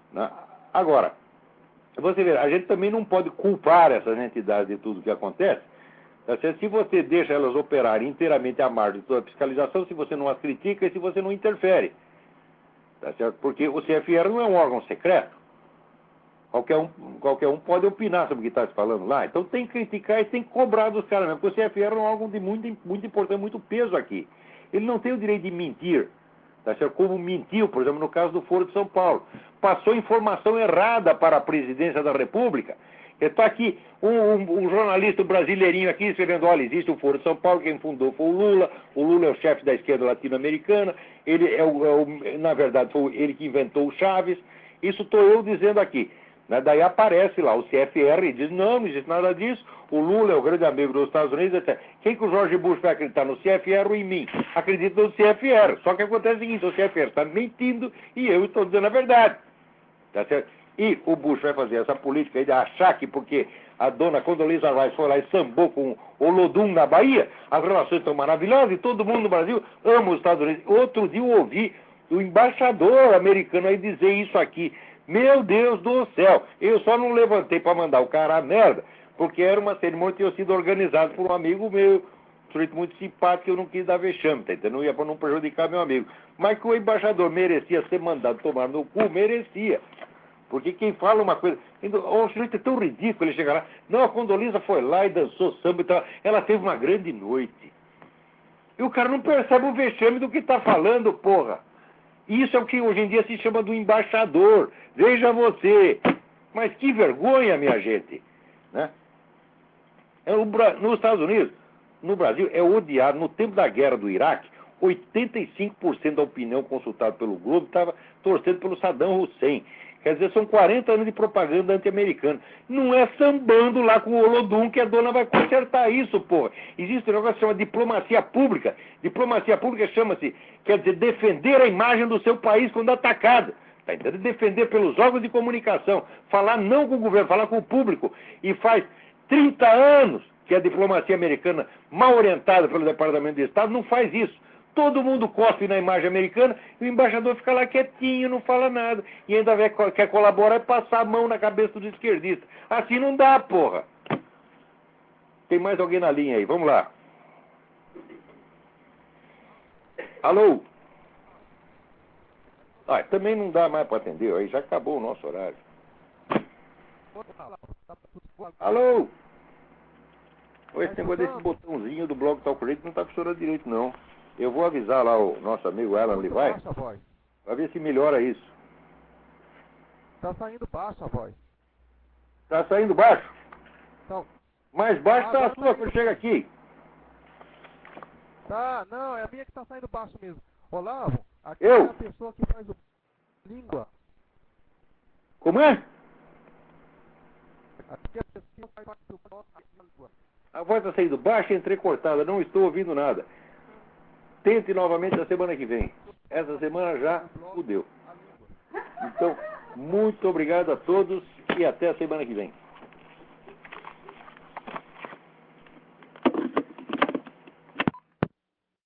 [SPEAKER 2] Né? Agora, você vê, a gente também não pode culpar essas entidades de tudo que acontece. Tá certo? Se você deixa elas operarem inteiramente à margem de toda a fiscalização, se você não as critica e se você não interfere. Tá certo? Porque o C F R não é um órgão secreto. Qualquer um, qualquer um pode opinar sobre o que está se falando lá. Então tem que criticar e tem que cobrar dos caras mesmo. Porque o C F R é um órgão de muito, muito importância, muito peso aqui. Ele não tem o direito de mentir. Tá certo? Como mentiu, por exemplo, no caso do Foro de São Paulo. Passou informação errada para a presidência da República. Está aqui um, um, um jornalista brasileirinho aqui escrevendo, olha, existe o Foro de São Paulo, quem fundou foi o Lula, o Lula é o chefe da esquerda latino-americana, ele é o, é o, na verdade foi ele que inventou o Chaves, isso estou eu dizendo aqui. Né? Daí aparece lá o C F R e diz, não, não existe nada disso, o Lula é o grande amigo dos Estados Unidos, etcétera. Quem que o George Bush vai acreditar, no C F R ou em mim? Acredita no C F R, só que acontece o seguinte, o C F R está mentindo e eu estou dizendo a verdade. Tá certo? E o Bush vai fazer essa política aí de achar que porque a dona Condoleezza Rice foi lá e sambou com o Olodum na Bahia, as relações estão maravilhosas e todo mundo no Brasil ama os Estados Unidos. Outro dia eu ouvi o embaixador americano aí dizer isso aqui. Meu Deus do céu, eu só não levantei para mandar o cara a merda, porque era uma cerimônia que tinha sido organizada por um amigo meu, um sujeito muito simpático, eu não quis dar vexame, tá entendendo? Não ia para não prejudicar meu amigo. Mas que o embaixador merecia ser mandado tomar no cu, merecia. Porque quem fala uma coisa... O sujeito é tão ridículo, ele chega lá... Não, a Condoleezza foi lá e dançou samba e tal. Ela teve uma grande noite. E o cara não percebe o vexame do que está falando, porra. Isso é o que hoje em dia se chama do embaixador. Veja você. Mas que vergonha, minha gente. Né? É o Bra... Nos Estados Unidos, no Brasil, é odiado. No tempo da guerra do Iraque, oitenta e cinco por cento da opinião consultada pelo Globo estava torcendo pelo Saddam Hussein. Quer dizer, são quarenta anos de propaganda anti-americana. Não é sambando lá com o Olodum que a dona vai consertar isso, porra. Existe um negócio que se chama diplomacia pública. Diplomacia pública chama-se, quer dizer, defender a imagem do seu país quando atacado. Tá entendendo? Defender pelos órgãos de comunicação. Falar não com o governo, falar com o público. E faz trinta anos que a diplomacia americana, mal orientada pelo Departamento de Estado, não faz isso. Todo mundo cospe na imagem americana e o embaixador fica lá quietinho, não fala nada. E ainda quer colaborar e passar a mão na cabeça do esquerdista. Assim não dá, porra. Tem mais alguém na linha aí? Vamos lá. Alô? Ah, também não dá mais para atender. Aí já acabou o nosso horário. Alô? Esse negócio desse botãozinho do Blog Talk Radio não está funcionando direito, não. Eu vou avisar lá o nosso amigo Alan Levi, para ver se melhora isso.
[SPEAKER 10] Tá saindo baixo a voz.
[SPEAKER 2] Tá saindo baixo?
[SPEAKER 10] Então,
[SPEAKER 2] Mais baixo
[SPEAKER 10] ah,
[SPEAKER 2] tá a
[SPEAKER 10] tá
[SPEAKER 2] sua
[SPEAKER 10] saindo...
[SPEAKER 2] quando chega aqui.
[SPEAKER 10] Tá, não, é a minha que tá saindo baixo mesmo. Olavo, aqui
[SPEAKER 2] Eu?
[SPEAKER 10] é a pessoa que faz o... língua.
[SPEAKER 2] Como é?
[SPEAKER 10] Aqui é a pessoa que faz o língua.
[SPEAKER 2] A voz tá saindo baixa e entrecortada, não estou ouvindo nada. Tente novamente na semana que vem. Essa semana já fudeu. Então, muito obrigado a todos e até a semana que vem.